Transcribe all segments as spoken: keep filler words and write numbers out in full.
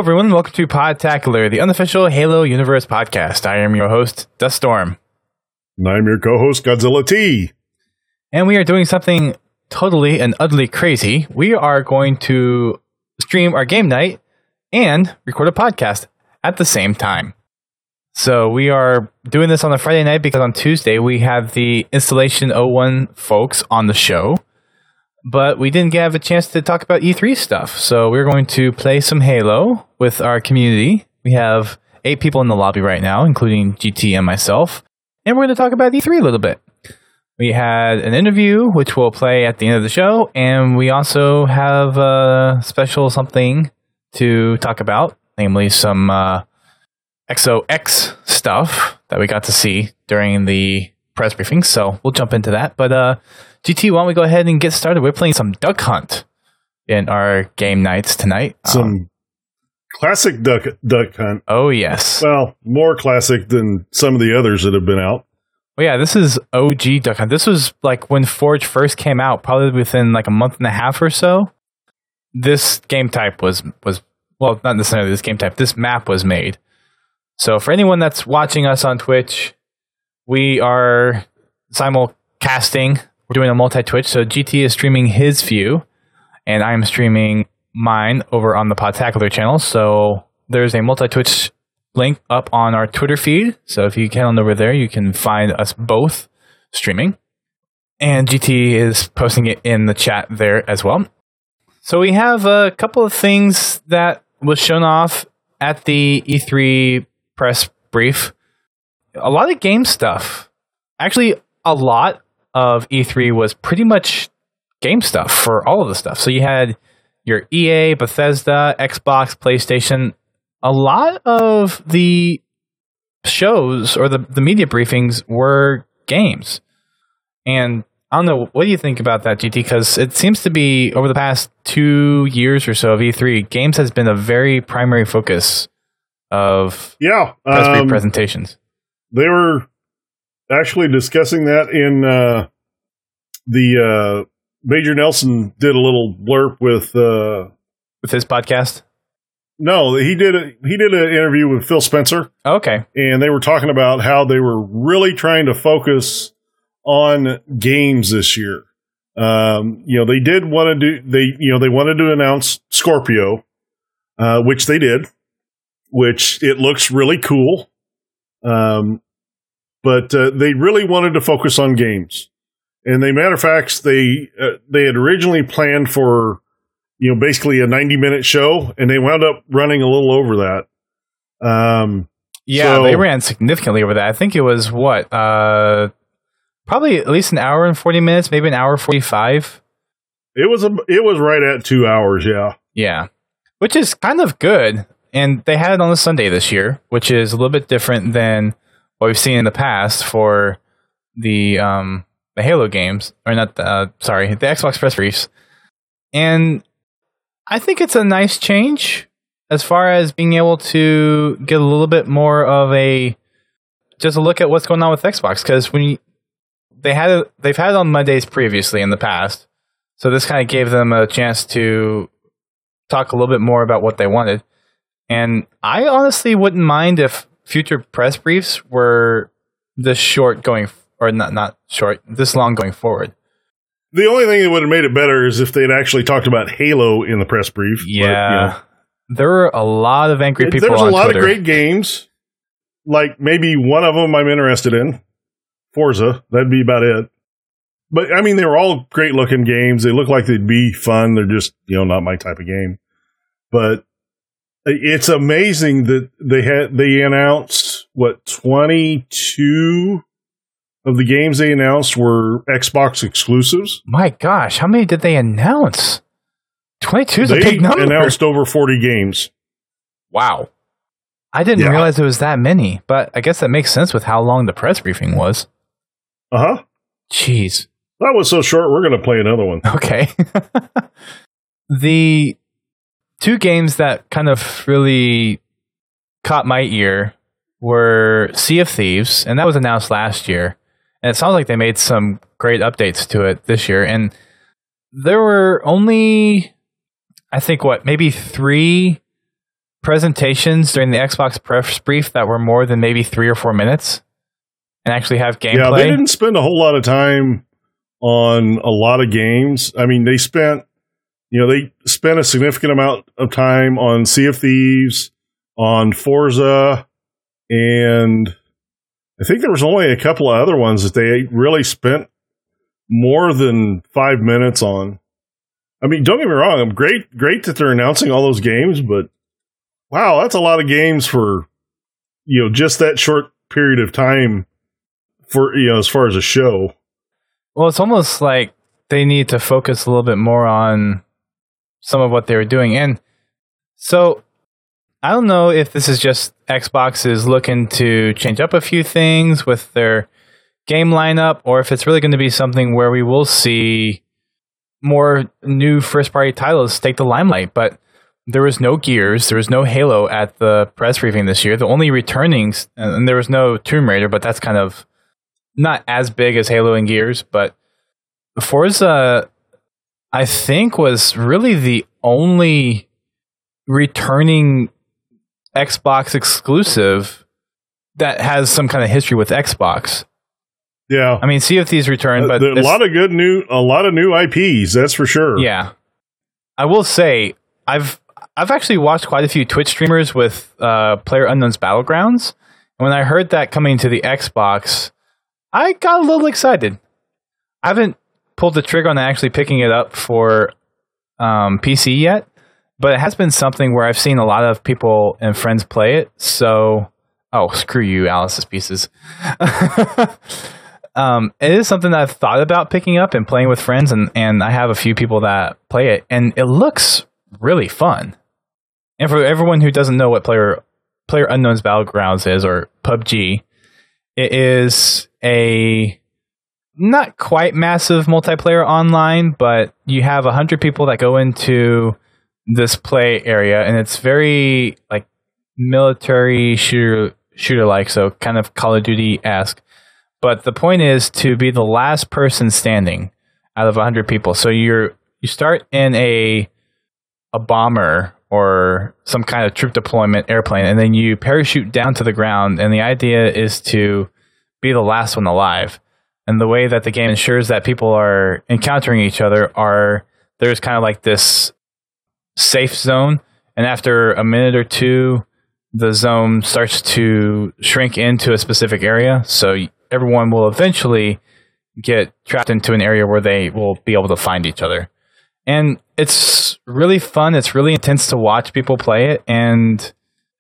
everyone. Welcome to Podtacular, the unofficial Halo Universe podcast. I am your host, Duststorm. And I'm your co-host, Godzilla T. And we are doing something totally and utterly crazy. We are going to stream our game night and record a podcast at the same time. So we are doing this on a Friday night because on Tuesday we have the Installation oh one folks on the show. But we didn't have a chance to talk about E three stuff. So we're going to play some Halo with our community. We have eight people in the lobby right now, including G T and myself. And we're going to talk about E three a little bit. We had an interview, which we'll play at the end of the show. And we also have a special something to talk about, namely some uh, X O X stuff that we got to see during the press briefing. So we'll jump into that. But uh, G T, why don't we go ahead and get started? We're playing some Duck Hunt in our game nights tonight. Some um, classic Duck Duck Hunt. Oh, yes. Well, more classic than some of the others that have been out. Well, yeah, this is O G Duck Hunt. This was like when Forge first came out, probably within like a month and a half or so. This game type was, was well, not necessarily this game type. This map was made. So for anyone that's watching us on Twitch, we are simulcasting. We're doing a multi-Twitch. So G T is streaming his view, and I'm streaming mine over on the Podtacular channel. So there's a multi-Twitch link up on our Twitter feed. So if you get on over there, you can find us both streaming. And G T is posting it in the chat there as well. So we have a couple of things that was shown off at the E three press brief. A lot of game stuff. Actually, a lot of E three was pretty much game stuff for all of the stuff. So you had your E A, Bethesda, Xbox, PlayStation. A lot of the shows or the, the media briefings were games. And I don't know, what do you think about that, G T? Because it seems to be, over the past two years or so of E three, games has been a very primary focus of yeah, press brief um, presentations. They were actually discussing that in uh, the uh, Major Nelson did a little blurb with uh, with his podcast. No, he did a, he did an interview with Phil Spencer. Okay, and they were talking about how they were really trying to focus on games this year. Um, you know, they did want to do they you know they wanted to announce Scorpio, uh, which they did, which it looks really cool. Um, but uh, they really wanted to focus on games, and they matter of fact they uh, they had originally planned for you know basically a ninety minute show, and they wound up running a little over that. Um, yeah, so, they ran significantly over that. I think it was what uh, probably at least an hour and forty minutes, maybe an hour forty five. It was a it was right at two hours. Yeah, yeah, which is kind of good. And they had it on a Sunday this year, which is a little bit different than what we've seen in the past for the um, the Halo games, or not? The, uh, sorry, the Xbox press briefs. And I think it's a nice change as far as being able to get a little bit more of a just a look at what's going on with Xbox, because when you, they had it, they've had it on Mondays previously in the past, so this kind of gave them a chance to talk a little bit more about what they wanted. And I honestly wouldn't mind if future press briefs were this short going, or not not short, this long going forward. The only thing that would have made it better is if they'd actually talked about Halo in the press brief. Yeah, but, you know, there were a lot of angry people. There was a on lot Twitter. of great games. Like maybe one of them I'm interested in, Forza. That'd be about it. But I mean, they were all great looking games. They look like they'd be fun. They're just you know not my type of game, but. It's amazing that they had they announced what twenty-two of the games they announced were Xbox exclusives. My gosh, how many did they announce? twenty-two is a they big number. They announced over forty games. Wow. I didn't yeah. realize it was that many, but I guess that makes sense with how long the press briefing was. Uh-huh. Jeez. That was so short, we're going to play another one. Okay. The two games that kind of really caught my ear were Sea of Thieves, and that was announced last year. And it sounds like they made some great updates to it this year. And there were only, I think, what, maybe three presentations during the Xbox press brief that were more than maybe three or four minutes and actually have gameplay. Yeah, they didn't spend a whole lot of time on a lot of games. I mean, they spent, you know, they spent a significant amount of time on Sea of Thieves, on Forza, and I think there was only a couple of other ones that they really spent more than five minutes on. I mean, don't get me wrong, I'm great, great that they're announcing all those games, but wow, that's a lot of games for, you know, just that short period of time for, you know, as far as a show. Well, it's almost like they need to focus a little bit more on some of what they were doing. And so I don't know if this is just Xbox is looking to change up a few things with their game lineup, or if it's really going to be something where we will see more new first-party titles take the limelight. But there was no Gears, there was no Halo at the press briefing this year. The only returning, and there was no Tomb Raider, but that's kind of not as big as Halo and Gears. But Forza, I think, was really the only returning Xbox exclusive that has some kind of history with Xbox. Yeah, I mean, Sea of Thieves returned, but uh, a lot of good new, a lot of new I Ps. That's for sure. Yeah, I will say I've I've actually watched quite a few Twitch streamers with uh, PlayerUnknown's Battlegrounds, and when I heard that coming to the Xbox, I got a little excited. I haven't pulled the trigger on actually picking it up for um, P C yet, but it has been something where I've seen a lot of people and friends play it. So, oh, screw you, Alice's Pieces. Um, it is something that I've thought about picking up and playing with friends, and, and I have a few people that play it, and it looks really fun. And for everyone who doesn't know what Player PlayerUnknown's Battlegrounds is, or P U B G, it is a not quite massive multiplayer online, but you have a hundred people that go into this play area, and it's very like military shooter shooter like, so kind of Call of Duty-esque. But the point is to be the last person standing out of one hundred people. So you're you start in a a bomber or some kind of troop deployment airplane, and then you parachute down to the ground, and the idea is to be the last one alive. And the way that the game ensures that people are encountering each other are there's kind of like this safe zone, and after a minute or two, the zone starts to shrink into a specific area. So everyone will eventually get trapped into an area where they will be able to find each other. And it's really fun. It's really intense to watch people play it, and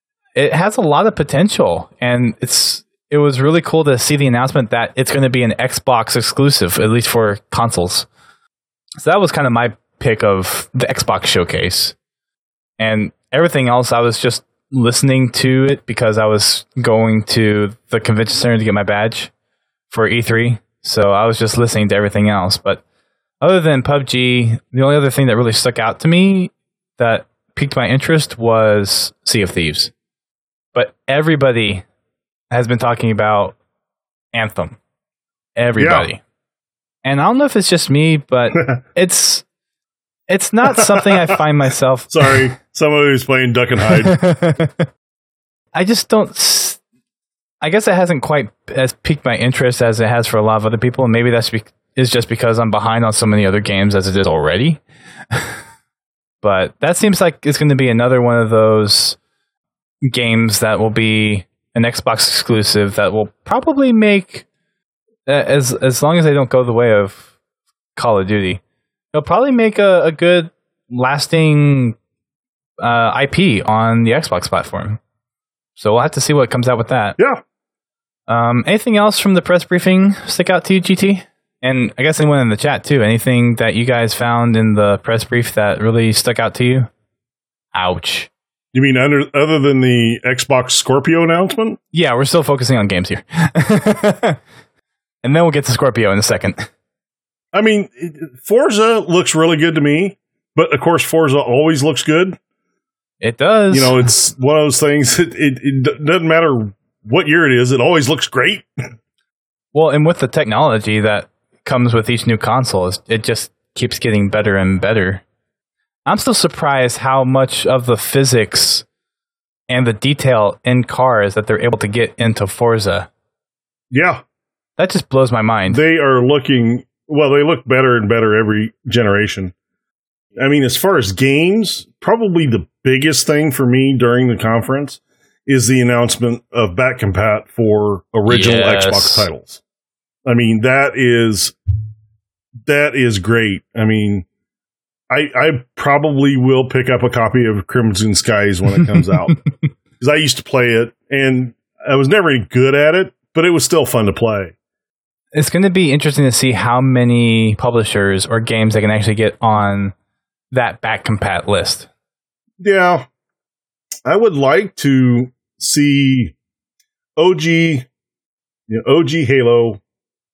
it has a lot of potential. And it's it was really cool to see the announcement that it's going to be an Xbox exclusive, at least for consoles. So that was kind of my pick of the Xbox showcase. And everything else, I was just listening to it because I was going to the convention center to get my badge for E three. So I was just listening to everything else. But other than P U B G, the only other thing that really stuck out to me that piqued my interest was Sea of Thieves. But everybody has been talking about Anthem. Everybody. Yeah. And I don't know if it's just me, but it's it's not something I find myself... Sorry, someone who's playing Duck and Hide. I just don't... I guess it hasn't quite as piqued my interest as it has for a lot of other people, and maybe that's be- is just because I'm behind on so many other games as it is already. But that seems like it's going to be another one of those games that will be an Xbox exclusive that will probably make, as as long as they don't go the way of Call of Duty, it'll probably make a, a good, lasting uh, I P on the Xbox platform. So we'll have to see what comes out with that. Yeah. Um, anything else from the press briefing stick out to you, G T? And I guess anyone in the chat, too. Anything that you guys found in the press brief that really stuck out to you? Ouch. You mean under, other than the Xbox Scorpio announcement? Yeah, we're still focusing on games here. And then we'll get to Scorpio in a second. I mean, Forza looks really good to me, but of course Forza always looks good. It does. You know, it's one of those things, it, it, it doesn't matter what year it is, it always looks great. Well, and with the technology that comes with each new console, it just keeps getting better and better. I'm still surprised how much of the physics and the detail in cars that they're able to get into Forza. Yeah. That just blows my mind. They are looking, well, they look better and better every generation. I mean, as far as games, probably the biggest thing for me during the conference is the announcement of back compat for original yes. Xbox titles. I mean, that is that is great. I mean, I I probably will pick up a copy of Crimson Skies when it comes out because I used to play it and I was never any good at it, but it was still fun to play. It's going to be interesting to see how many publishers or games they can actually get on that back compat list. Yeah. I would like to see O G, you know, O G Halo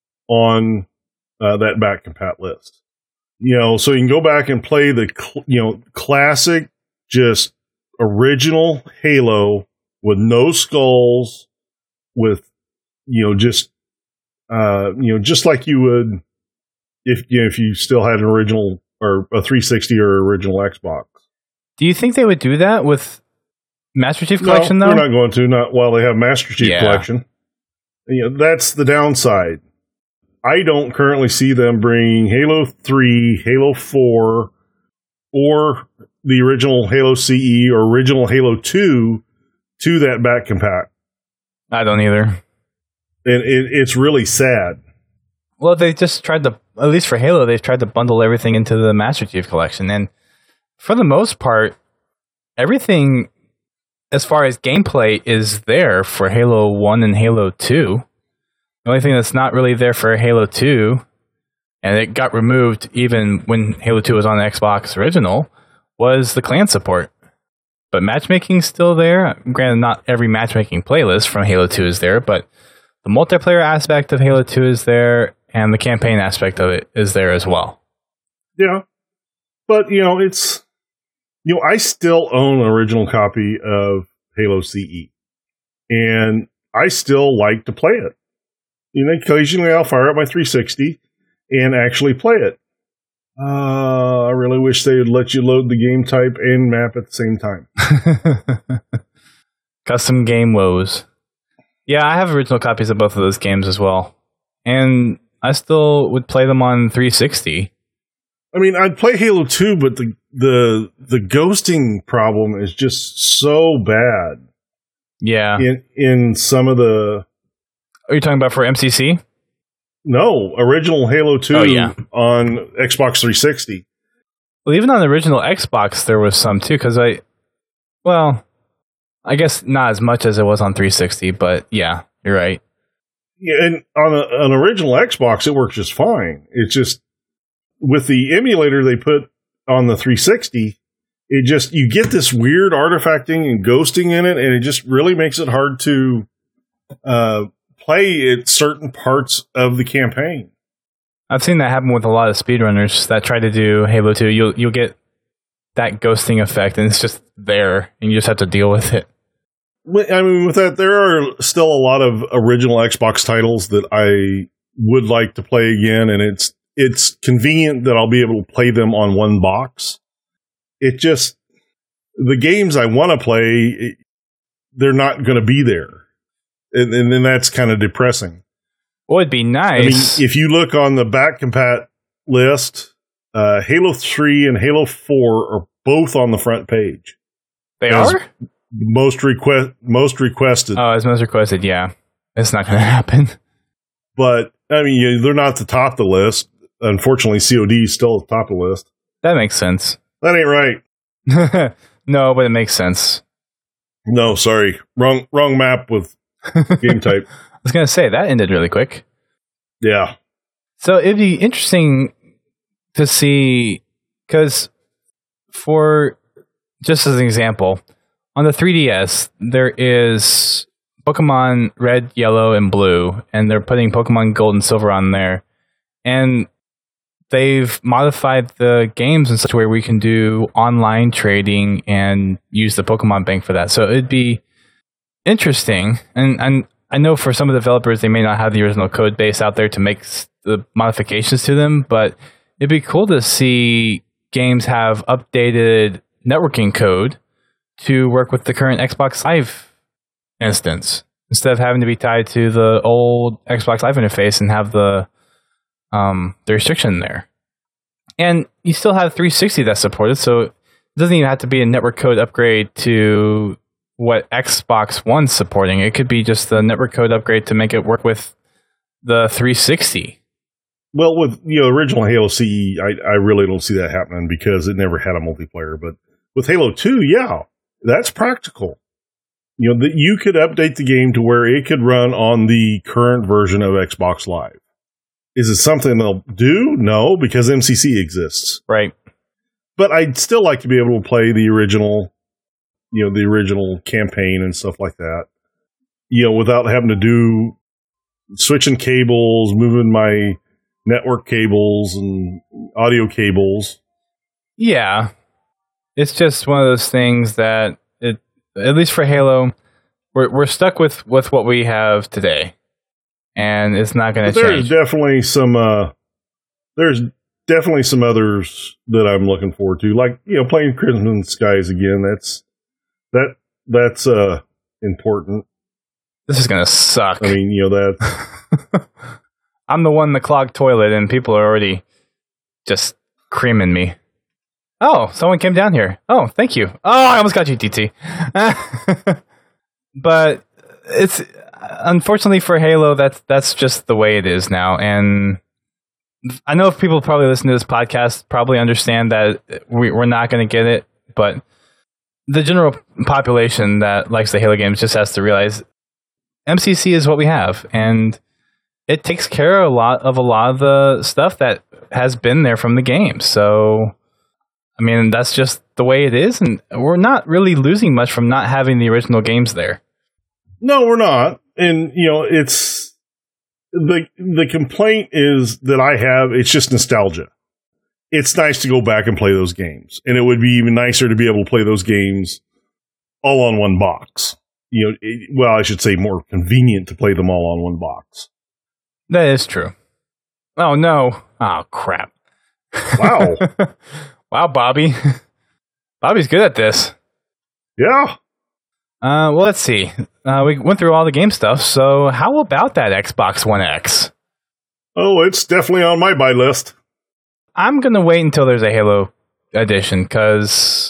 on uh, that back compat list. You know, so you can go back and play the cl- you know classic, just original Halo with no skulls, with you know just uh, you know just like you would if you know, if you still had an original or a three sixty or original Xbox. Do you think they would do that with Master Chief Collection, no, though? We're not going to, not while they have Master Chief yeah. Collection. You know, that's the downside. I don't currently see them bringing Halo three, Halo four, or the original Halo C E or original Halo two to that back compat. I don't either. And it, it's really sad. Well, they just tried to, at least for Halo, they've tried to bundle everything into the Master Chief Collection. And for the most part, everything as far as gameplay is there for Halo one and Halo two. The only thing that's not really there for Halo two, and it got removed even when Halo two was on the Xbox original, was the clan support. But matchmaking's still there. Granted, not every matchmaking playlist from Halo two is there, but the multiplayer aspect of Halo two is there, and the campaign aspect of it is there as well. Yeah. But, you know, it's... You know, I still own an original copy of Halo C E. And I still like to play it. You know, occasionally I'll fire up my three sixty and actually play it. Uh, I really wish they would let you load the game type and map at the same time. Custom game woes. Yeah, I have original copies of both of those games as well. And I still would play them on three sixty. I mean, I'd play Halo two, but the, the, the ghosting problem is just so bad. Yeah. In, in some of the... Are you talking about for M C C? No, original Halo two oh, yeah. on Xbox three sixty. Well, even on the original Xbox, there was some too, because I, well, I guess not as much as it was on three sixty, but yeah, you're right. Yeah, and on a, an original Xbox, it works just fine. It's just, with the emulator they put on the three sixty, it just, you get this weird artifacting and ghosting in it, and it just really makes it hard to uh, play at certain parts of the campaign. I've seen that happen with a lot of speedrunners that try to do Halo two. You'll you'll get that ghosting effect, and it's just there, and you just have to deal with it. I mean, with that, there are still a lot of original Xbox titles that I would like to play again, and it's it's convenient that I'll be able to play them on one box. It just, the games I want to play, they're not going to be there. And, and then that's kind of depressing. Well, it'd be nice. I mean, if you look on the back compat list, uh, Halo three and Halo four are both on the front page. They are? Most request, most requested. Oh, as most requested, yeah. It's not going to happen. But, I mean, you, they're not at the top of the list. Unfortunately, C O D is still at the top of the list. That makes sense. That ain't right. No, but it makes sense. No, sorry. Wrong wrong map with game type. I was going to say, that ended really quick. Yeah. So it'd be interesting to see, because for, just as an example, on the three D S, there is Pokemon Red, Yellow, and Blue, and they're putting Pokemon Gold and Silver on there. And they've modified the games in such a way where we can do online trading and use the Pokemon Bank for that. So it'd be interesting. And, and I know for some of the developers, they may not have the original code base out there to make the modifications to them, but it'd be cool to see games have updated networking code to work with the current Xbox Live instance instead of having to be tied to the old Xbox Live interface and have the um, the restriction there. And you still have three sixty that's supported, so it doesn't even have to be a network code upgrade to what Xbox One's supporting. It could be just the network code upgrade to make it work with the three sixty. Well, with you know original Halo C E, I, I really don't see that happening because it never had a multiplayer. But with Halo two, yeah, that's practical. You know, that you could update the game to where it could run on the current version of Xbox Live. Is it something they'll do? No, because M C C exists. Right. But I'd still like to be able to play the original, you know, the original campaign and stuff like that. You know, without having to do switching cables, moving my network cables and audio cables. Yeah. It's just one of those things that, it, at least for Halo, we're we're stuck with, with what we have today. And it's not going to change. There's definitely some, uh, there's definitely some others that I'm looking forward to. Like, you know, playing Crimson Skies again. That's, that, that's, uh, important. This is going to suck. I mean, you know, that's... I'm the one in the clogged toilet, and people are already just creaming me. Oh, someone came down here. Oh, thank you. Oh, I almost got you, D T. But it's unfortunately for Halo, that's that's just the way it is now. And I know if people probably listen to this podcast probably understand that we, we're not going to get it, but the general population that likes the Halo games just has to realize M C C is what we have, and it takes care of a lot of a lot of the stuff that has been there from the game. So, I mean, that's just the way it is, and we're not really losing much from not having the original games there. No, we're not. And, you know, it's the the complaint is that I have, it's just nostalgia. It's nice to go back and play those games. And it would be even nicer to be able to play those games all on one box. You know, it, well, I should say more convenient to play them all on one box. That is true. Oh, no. Oh, crap. Wow. Wow, Bobby. Bobby's good at this. Yeah. Uh, well, let's see. Uh, we went through all the game stuff, so how about that Xbox One X? Oh, it's definitely on my buy list. I'm going to wait until there's a Halo edition, because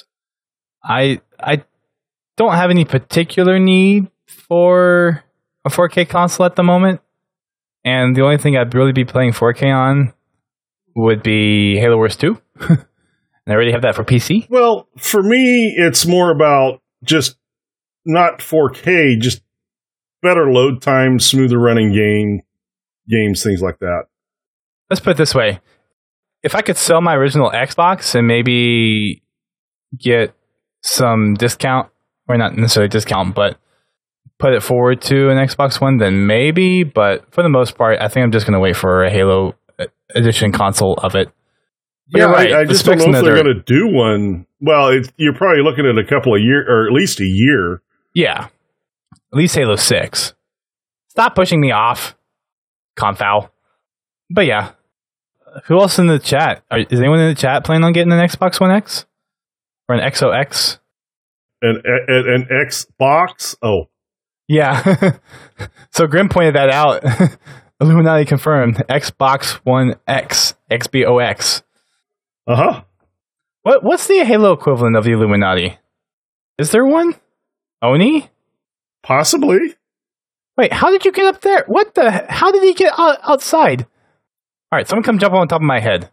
I I don't have any particular need for a four K console at the moment. And the only thing I'd really be playing four K on would be Halo Wars two. And I already have that for P C. Well, for me, it's more about just not four K, just better load time, smoother running game, games, things like that. Let's put it this way. If I could sell my original Xbox and maybe get some discount, or not necessarily discount, but put it forward to an Xbox One, then maybe. But for the most part, I think I'm just going to wait for a Halo edition console of it. But yeah, right, I, I just don't know if they're going to do one. Well, it, you're probably looking at a couple of years, or at least a year. Yeah. At least Halo six. Stop pushing me off, Confow. But yeah. Who else in the chat? Are, is anyone in the chat planning on getting an Xbox One X? Or an X O X? An, an, an Xbox? Oh. Yeah. So Grim pointed that out. Illuminati confirmed. Xbox One X. X B O X. Uh-huh. What What's the Halo equivalent of the Illuminati? Is there one? Oni? Possibly. Wait, how did you get up there? What the? How did he get out, outside? All right, someone come jump on top of my head.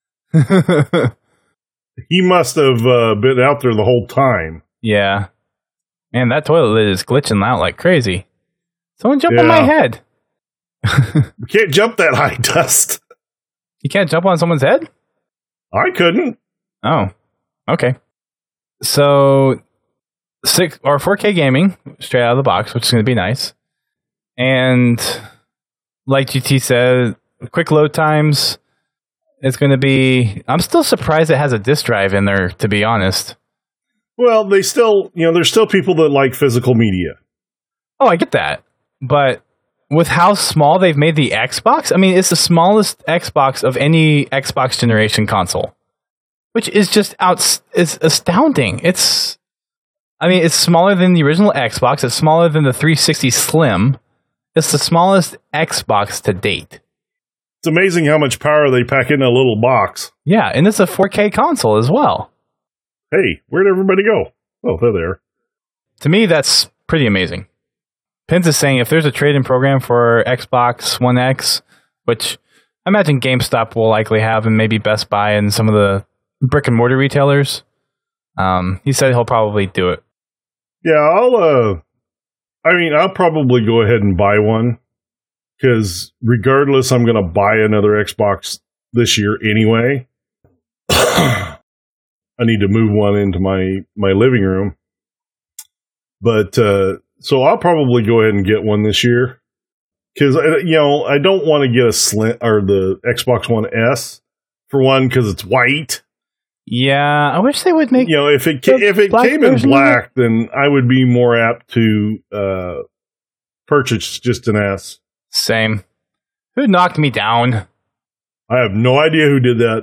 He must have uh, been out there the whole time. Yeah. Man, that toilet lid is glitching out like crazy. Someone jump yeah. on my head. You can't jump that high, Dust. You can't jump on someone's head? I couldn't. Oh, okay. So, six or four K gaming straight out of the box, which is going to be nice. And like G T said, quick load times. It's going to be... I'm still surprised it has a disk drive in there, to be honest. Well, they still... You know, there's still people that like physical media. Oh, I get that. But with how small they've made the Xbox, I mean, it's the smallest Xbox of any Xbox generation console. Which is just out... It's astounding. It's... I mean, it's smaller than the original Xbox. It's smaller than the three sixty Slim. It's the smallest Xbox to date. It's amazing how much power they pack in a little box. Yeah, and it's a four K console as well. Hey, where'd everybody go? Oh, they're there. To me, that's pretty amazing. Pins is saying if there's a trade-in program for Xbox One X, which I imagine GameStop will likely have, and maybe Best Buy and some of the brick-and-mortar retailers, um, he said he'll probably do it. Yeah, I'll, uh, I mean, I'll probably go ahead and buy one, because regardless, I'm going to buy another Xbox this year anyway. I need to move one into my, my living room. But, uh, so I'll probably go ahead and get one this year. Because, you know, I don't want to get a slim, or the Xbox One S, for one, because it's white. Yeah, I wish they would make... You know, if it, ca- if it came in black, then I would be more apt to uh, purchase just an S. Same. Who knocked me down? I have no idea who did that.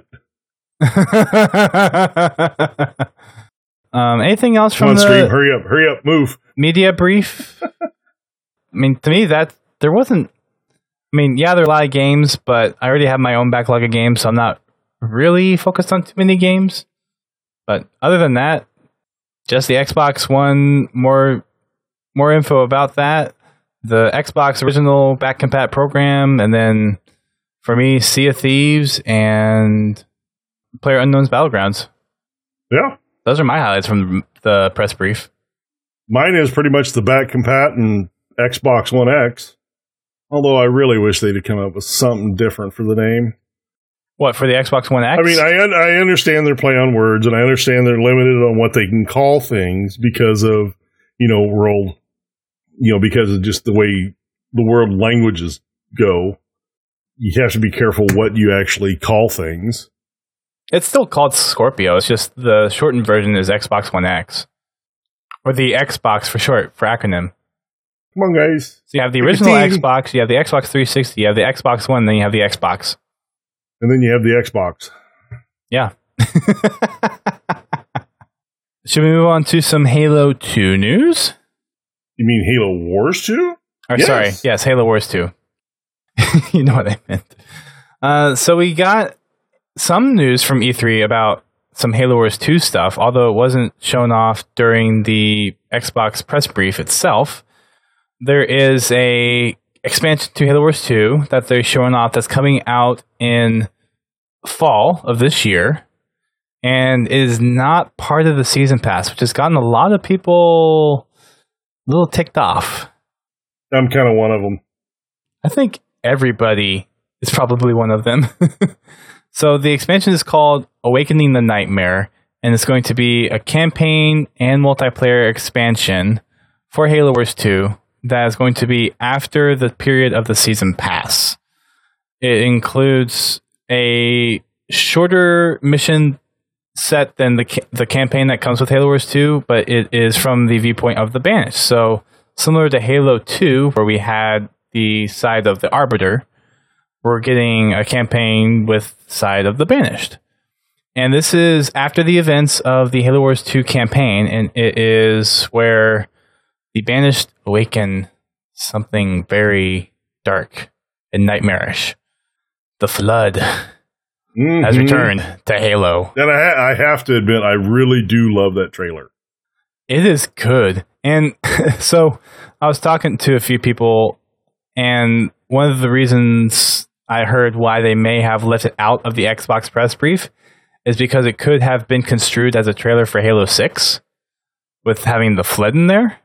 um, anything else from Come on, the stream, hurry up, hurry up, move. media brief? I mean, to me, that there wasn't... I mean, yeah, there are a lot of games, but I already have my own backlog of games, so I'm not really focused on too many games. But other than that, just the Xbox One, more more info about that, the Xbox original back compat program, and then for me, Sea of Thieves and PlayerUnknown's Battlegrounds. Yeah. Those are my highlights from the press brief. Mine is pretty much the back compat and Xbox One X. Although I really wish they'd come up with something different for the name. What, for the Xbox One X? I mean, I un- I understand they're play on words, and I understand they're limited on what they can call things because of, you know, world, you know, because of just the way the world languages go. You have to be careful what you actually call things. It's still called Scorpio. It's just the shortened version is Xbox One X. Or the Xbox for short, for acronym. Come on, guys. So you have the original Xbox, you have the Xbox three sixty, you have the Xbox One, then you have the Xbox. And then you have the Xbox. Yeah. Should we move on to some Halo two news? You mean Halo Wars two? Or yes. Sorry, yes, Halo Wars two. You know what I meant. Uh, so we got some news from E three about some Halo Wars two stuff, although it wasn't shown off during the Xbox press brief itself. There is a expansion to Halo Wars two that they're showing off that's coming out in fall of this year and is not part of the season pass, which has gotten a lot of people a little ticked off. I'm kind of one of them. I think everybody is probably one of them. So the expansion is called Awakening the Nightmare, and it's going to be a campaign and multiplayer expansion for Halo Wars two that is going to be after the period of the season pass. It includes a shorter mission set than the ca- the campaign that comes with Halo Wars two, but it is from the viewpoint of the Banished. So similar to Halo two, where we had the side of the Arbiter, we're getting a campaign with side of the Banished. And this is after the events of the Halo Wars two campaign, and it is where the Banished awaken something very dark and nightmarish. The Flood mm-hmm. has returned to Halo. And I, ha- I have to admit, I really do love that trailer. It is good. And so I was talking to a few people, and one of the reasons I heard why they may have left it out of the Xbox press brief is because it could have been construed as a trailer for Halo six with having the Flood in there.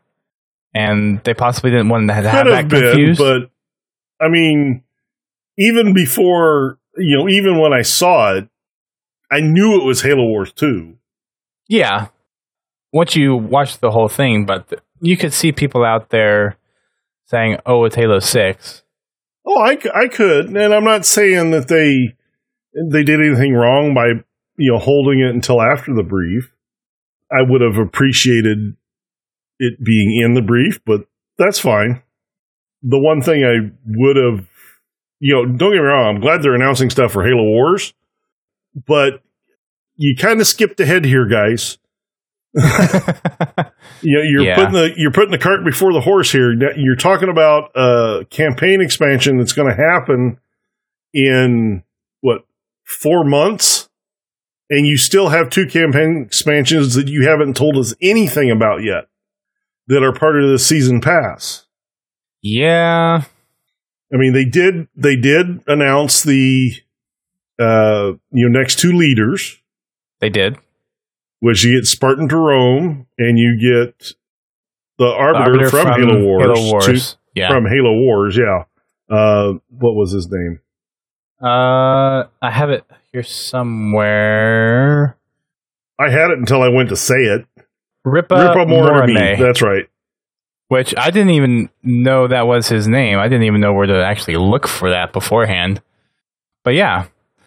And they possibly didn't want to have, have that confused. Been, but, I mean, even before, you know, even when I saw it, I knew it was Halo Wars two. Yeah. Once you watch the whole thing, but th- you could see people out there saying, oh, it's Halo six. Oh, I, I could. And I'm not saying that they they did anything wrong by, you know, holding it until after the brief. I would have appreciated it being in the brief, but that's fine. The one thing I would have, you know, don't get me wrong, I'm glad they're announcing stuff for Halo Wars, but you kind of skipped ahead here, guys. You know, you're Yeah. putting the you're putting the cart before the horse here. You're talking about a campaign expansion that's going to happen in what four months, and you still have two campaign expansions that you haven't told us anything about yet that are part of the season pass. Yeah. I mean, they did they did announce the uh, you know next two leaders. They did. Which you get Spartan to Rome, and you get the Arbiter, The Arbiter from, from Halo Wars. Halo Wars. To, Yeah. From Halo Wars, yeah. Uh, what was his name? Uh, I have it here somewhere. I had it until I went to say it. Ripa, Ripa Mortimer. Mortimer, That's right. which I didn't even know that was his name. I didn't even know where to actually look for that beforehand. But yeah.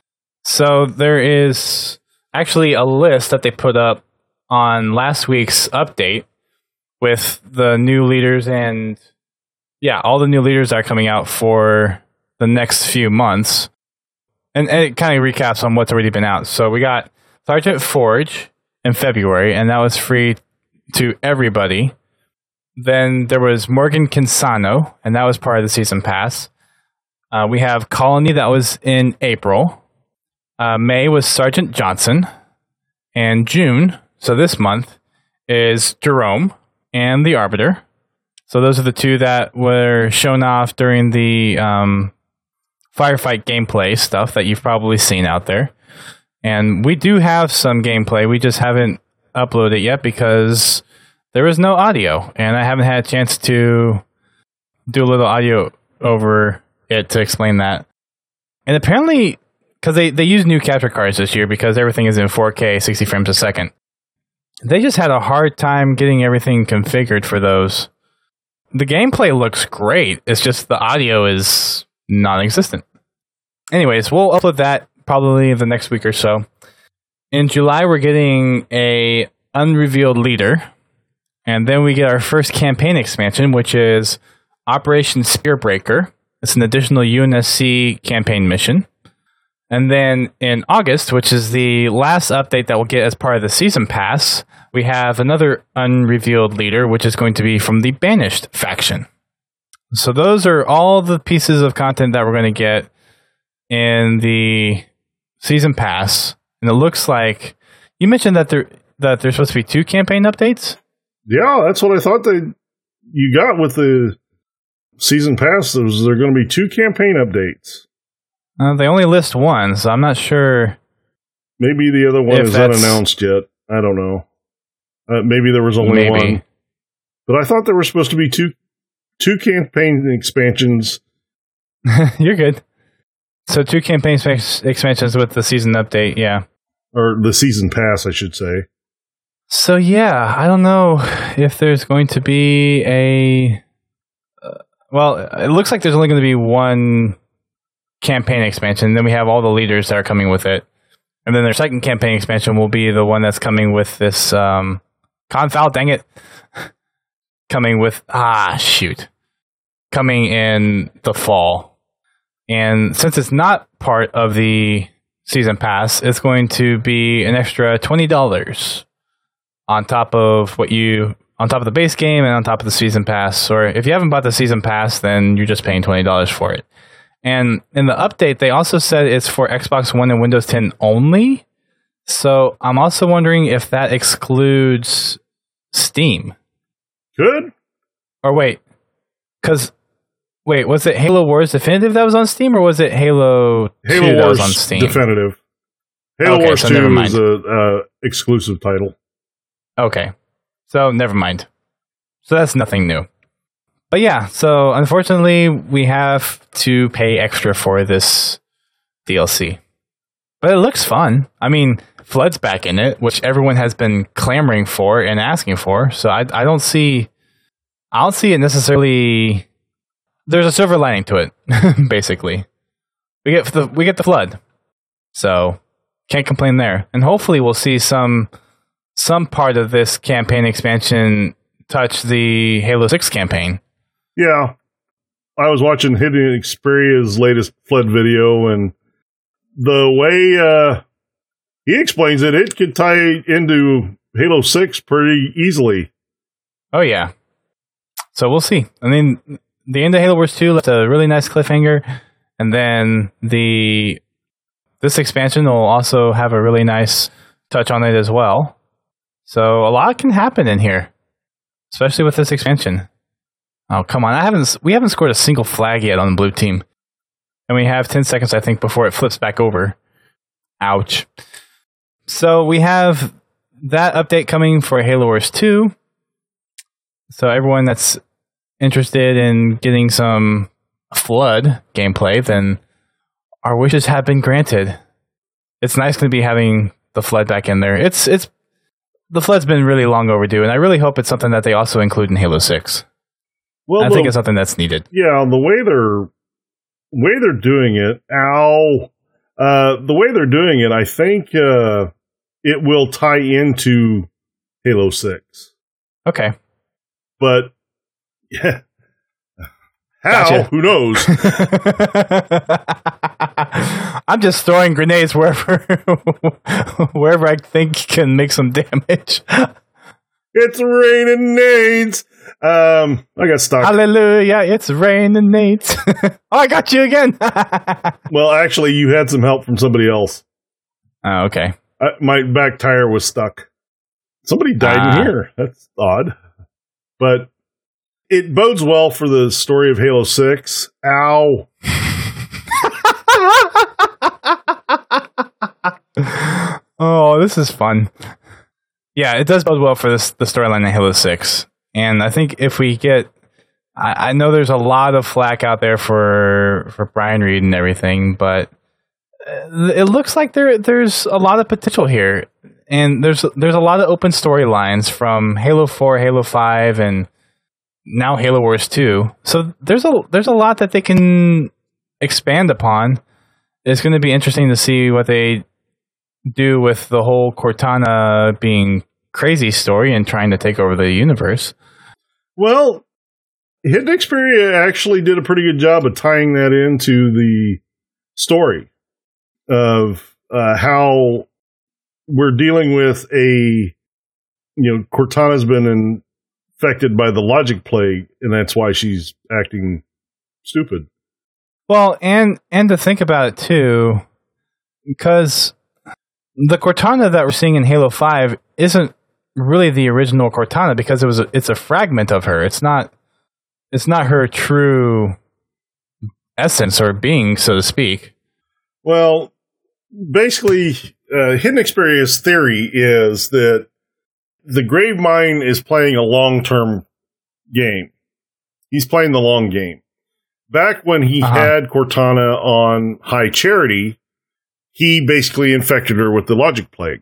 So there is actually a list that they put up on last week's update with the new leaders and yeah, all the new leaders that are coming out for the next few months. And, and it kind of recaps on what's already been out. So we got Sergeant Forge in February, and that was free to everybody. Then there was Morgan Kinsano, and that was part of the season pass. Uh, we have Colony, that was in April. Uh, May was Sergeant Johnson. And June, so this month, is Jerome and the Arbiter. So those are the two that were shown off during the um, Firefight gameplay stuff that you've probably seen out there. And we do have some gameplay. We just haven't uploaded it yet because there is no audio. And I haven't had a chance to do a little audio over it to explain that. And apparently, because they, they use new capture cards this year because everything is in four K, sixty frames a second. They just had a hard time getting everything configured for those. The gameplay looks great. It's just the audio is non-existent. Anyways, we'll upload that probably the next week or so. In July, we're getting a unrevealed leader. And then we get our first campaign expansion, which is Operation Spearbreaker. It's an additional U N S C campaign mission. And then in August, which is the last update that we'll get as part of the season pass, we have another unrevealed leader, which is going to be from the Banished faction. So those are all the pieces of content that we're going to get in the season pass. And it looks like you mentioned that there that there's supposed to be two campaign updates. Yeah, that's what I thought they you got with the season pass. There was there going to be two campaign updates. Uh, they only list one, so I'm not sure. Maybe the other one is unannounced yet. I don't know. Uh, maybe there was only maybe. one. But I thought there were supposed to be two two campaign expansions. You're good. So two campaign sp- expansions with the season update, yeah. Or the season pass, I should say. So yeah, I don't know if there's going to be a... Uh, well, it looks like there's only going to be one campaign expansion. Then we have all the leaders that are coming with it. And then their second campaign expansion will be the one that's coming with this... Um, Confound, dang it. Coming with... Ah, shoot. Coming in the fall. And since it's not part of the season pass, it's going to be an extra twenty dollars on top of what you... on top of the base game and on top of the season pass. Or if you haven't bought the season pass, then you're just paying twenty dollars for it. And in the update, they also said it's for Xbox One and Windows ten only. So I'm also wondering if that excludes Steam. Good. Or wait, because wait, was it Halo Wars Definitive that was on Steam, or was it Halo Halo two that Wars was on Steam? Definitive. Halo Okay, Wars so two never mind. is a uh, exclusive title. Okay, so never mind. So that's nothing new. But yeah, so unfortunately, we have to pay extra for this D L C. But it looks fun. I mean, Flood's back in it, which everyone has been clamoring for and asking for. So I, I don't see, I don't see it necessarily. There's a silver lining to it, basically. We get the we get the Flood, so can't complain there. And hopefully, we'll see some some part of this campaign expansion touch the Halo six campaign. Yeah. I was watching Hidden Xperia's latest Flood video, and the way uh, he explains it, it could tie into Halo six pretty easily. Oh, yeah. So we'll see. I mean, the end of Halo Wars two left a really nice cliffhanger, and then the this expansion will also have a really nice touch on it as well. So a lot can happen in here, especially with this expansion. Oh, come on. I haven't we haven't scored a single flag yet on the blue team. And we have ten seconds, I think, before it flips back over. Ouch. So we have that update coming for Halo Wars two. So everyone that's interested in getting some Flood gameplay, then our wishes have been granted. It's nice to be having the Flood back in there. It's it's the Flood's been really long overdue, and I really hope it's something that they also include in Halo six. Well, I the, think it's something that's needed. Yeah, the way they're way they're doing it, ow, uh, the way they're doing it, I think uh, it will tie into Halo six. Okay, but yeah, how? Gotcha. Who knows? I'm just throwing grenades wherever wherever I think can make some damage. It's raining nades. Um, I got stuck. Hallelujah! It's raining nades. Oh, I got you again. Well, actually, you had some help from somebody else. Oh, okay. I, my back tire was stuck. Somebody died uh. in here. That's odd, but it bodes well for the story of Halo six. Ow. Oh, this is fun. Yeah, it does bode well for this the storyline in Halo six. And I think if we get... I, I know there's a lot of flack out there for for Brian Reed and everything, but it looks like there there's a lot of potential here. And there's there's a lot of open storylines from Halo four, Halo five, and now Halo Wars two. So there's a there's a lot that they can expand upon. It's going to be interesting to see what they do with the whole Cortana being crazy story and trying to take over the universe. Well, Hidden Xperia actually did a pretty good job of tying that into the story of uh, how we're dealing with a, you know, Cortana's been infected by the logic plague, and that's why she's acting stupid. Well, and and to think about it too, because the Cortana that we're seeing in Halo five isn't really the original Cortana, because it was a, it's a fragment of her. It's not it's not her true essence or being, so to speak. Well, basically, uh, Hidden Xperia's theory is that the Gravemind is playing a long-term game. He's playing the long game. Back when he uh-huh. had Cortana on High Charity, he basically infected her with the logic plague.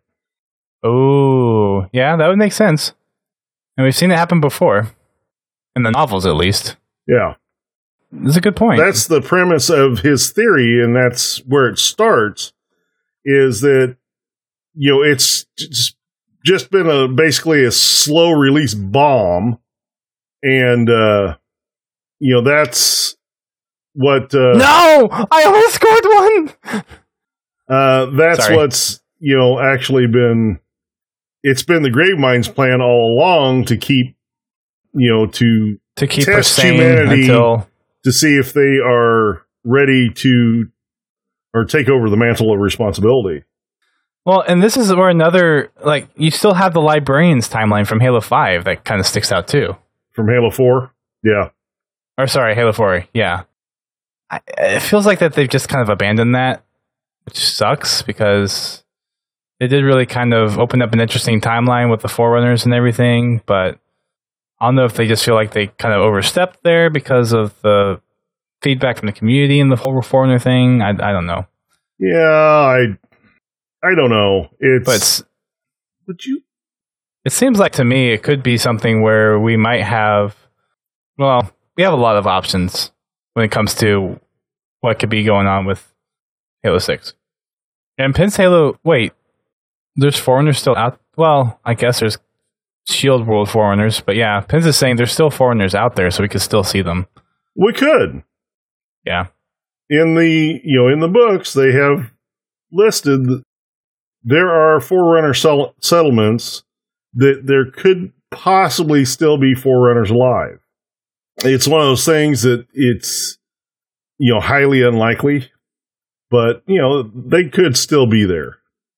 Oh, yeah, that would make sense. And we've seen it happen before. In the novels, at least. Yeah. That's a good point. That's the premise of his theory, and that's where it starts, is that, you know, it's just, just been a basically a slow-release bomb, and, uh, you know, that's what... Uh, no! I almost scored one! Uh, that's Sorry. what's, you know, actually been... It's been the Gravemind's plan all along to keep, you know, to, to keep her test sane humanity until... to see if they are ready to or take over the mantle of responsibility. Well, and this is where another, like, you still have the Librarian's timeline from Halo five that kind of sticks out too. From Halo four? Yeah. Or sorry, Halo four, yeah. I, it feels like that they've just kind of abandoned that, which sucks, because it did really kind of open up an interesting timeline with the Forerunners and everything, but I don't know if they just feel like they kind of overstepped there because of the feedback from the community and the whole Forerunner thing. I, I don't know. Yeah, I I don't know. It's but it's, but you. It seems like to me it could be something where we might have. Well, we have a lot of options when it comes to what could be going on with Halo six. And Penn's Halo. Wait, there's Forerunners still out. Well, I guess there's Shield World Forerunners, but yeah, Penn's is saying there's still Forerunners out there, so we could still see them. We could. Yeah. In the you know in the books they have listed there are Forerunner sell- settlements that there could possibly still be Forerunners alive. It's one of those things that it's, you know, highly unlikely, but, you know, they could still be there.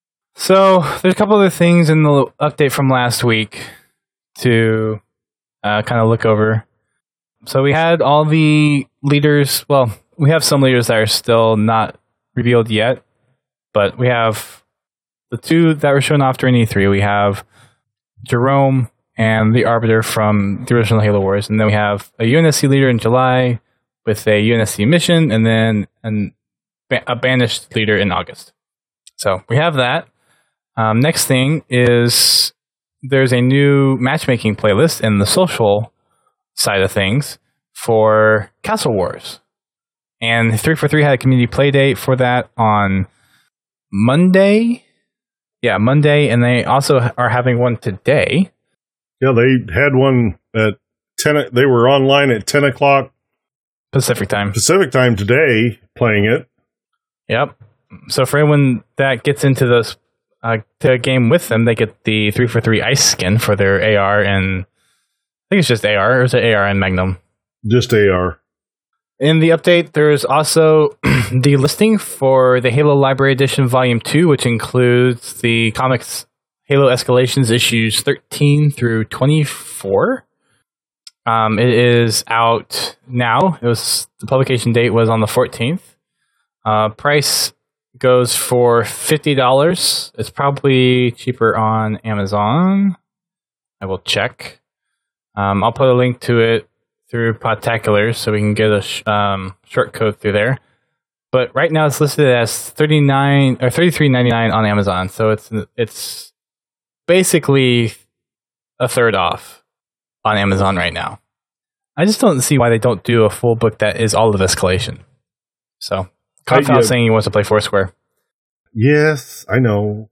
So there's a couple other things in the update from last week to uh, kind of look over. So we had all the leaders. Well, we have some leaders that are still not revealed yet, but we have the two that were shown off during E three. We have Jerome and the Arbiter from the original Halo Wars, and then we have a U N S C leader in July with a U N S C mission, and then an, a banished leader in August. So we have that. Um, next thing is there's a new matchmaking playlist in the social side of things for Castle Wars. And three forty-three had a community play date for that on Monday. Yeah, Monday, and they also are having one today. Yeah, they had one at ten. They were online at ten o'clock Pacific time. Pacific time today, playing it. Yep. So for anyone that gets into those uh, to a game with them, they get the three forty-three Ice skin for their A R, and I think it's just A R, or is it A R and Magnum? Just A R. In the update, there's also the listing for the Halo Library Edition Volume two, which includes the comics Halo Escalations issues thirteen through twenty-four. Um, it is out now. It was the publication date was on the fourteenth. Uh, price goes for fifty dollars. It's probably cheaper on Amazon. I will check. Um, I'll put a link to it through Podtacular so we can get a sh- um, short code through there. But right now it's listed as thirty-nine or thirty-three ninety-nine on Amazon. So it's it's basically a third off on Amazon right now. I just don't see why they don't do a full book that is all of Escalation. So Kyle is saying he wants to play Foursquare. Yes, I know.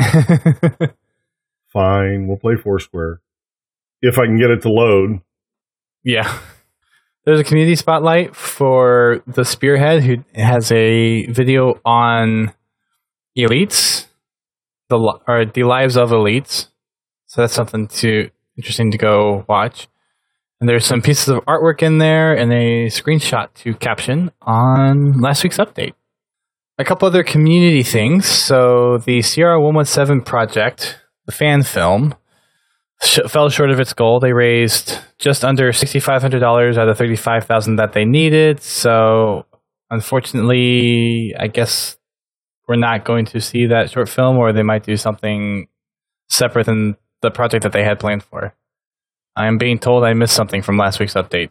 Fine, we'll play Foursquare. If I can get it to load. Yeah. There's a community spotlight for the Spearhead, who has a video on elites, the or the lives of elites. So that's something to interesting to go watch. And there's some pieces of artwork in there and a screenshot to caption on last week's update. A couple other community things. So the Sierra one seventeen project, the fan film, sh- fell short of its goal. They raised just under six thousand five hundred dollars out of thirty-five thousand dollars that they needed. So unfortunately, I guess we're not going to see that short film, or they might do something separate than the project that they had planned for. I am being told I missed something from last week's update.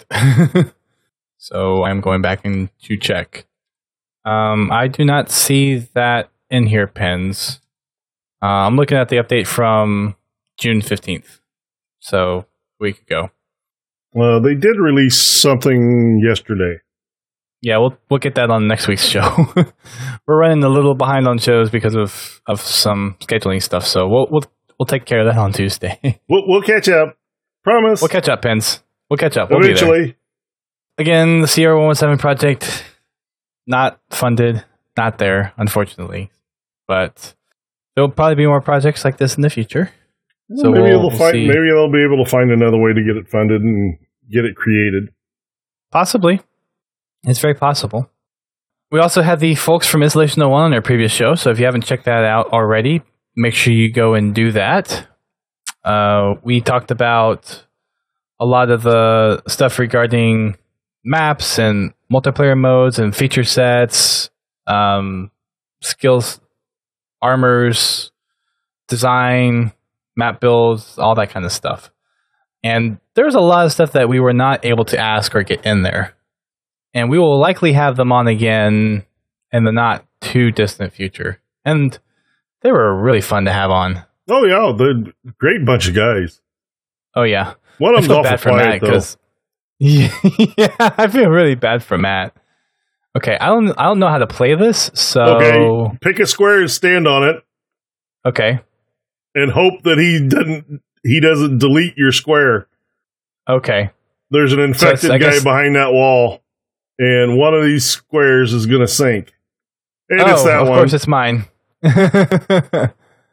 So I'm going back in to check. Um, I do not see that in here, Pens. Uh, I'm looking at the update from June fifteenth. So a week ago. Well, they did release something yesterday. Yeah, we'll we'll get that on next week's show. We're running a little behind on shows because of, of some scheduling stuff, so we'll we'll we'll take care of that on Tuesday. We'll we'll catch up. Promise. We'll catch up, Pens. We'll catch up. We'll Eventually. Be there. Again, the Sierra one seventeen project, not funded, not there, unfortunately. But there'll probably be more projects like this in the future. Well, so maybe we'll, they'll find. we'll maybe they'll be able to find another way to get it funded and get it created. Possibly, it's very possible. We also had the folks from Installation oh one on their previous show, so if you haven't checked that out already, make sure you go and do that. Uh, we talked about a lot of the stuff regarding maps and multiplayer modes and feature sets, um, skills, armors, design, map builds, all that kind of stuff. And there's a lot of stuff that we were not able to ask or get in there. And we will likely have them on again in the not too distant future. And they were really fun to have on. Oh, yeah. They're a great bunch of guys. Oh, yeah. One of them's awful quiet, though. Yeah, I feel really bad for Matt. Okay, I don't I don't know how to play this, so... Okay, pick a square and stand on it. Okay. And hope that he doesn't he doesn't delete your square. Okay. There's an infected so guy guess... behind that wall, and one of these squares is going to sink. And oh, it's that of one. course it's mine.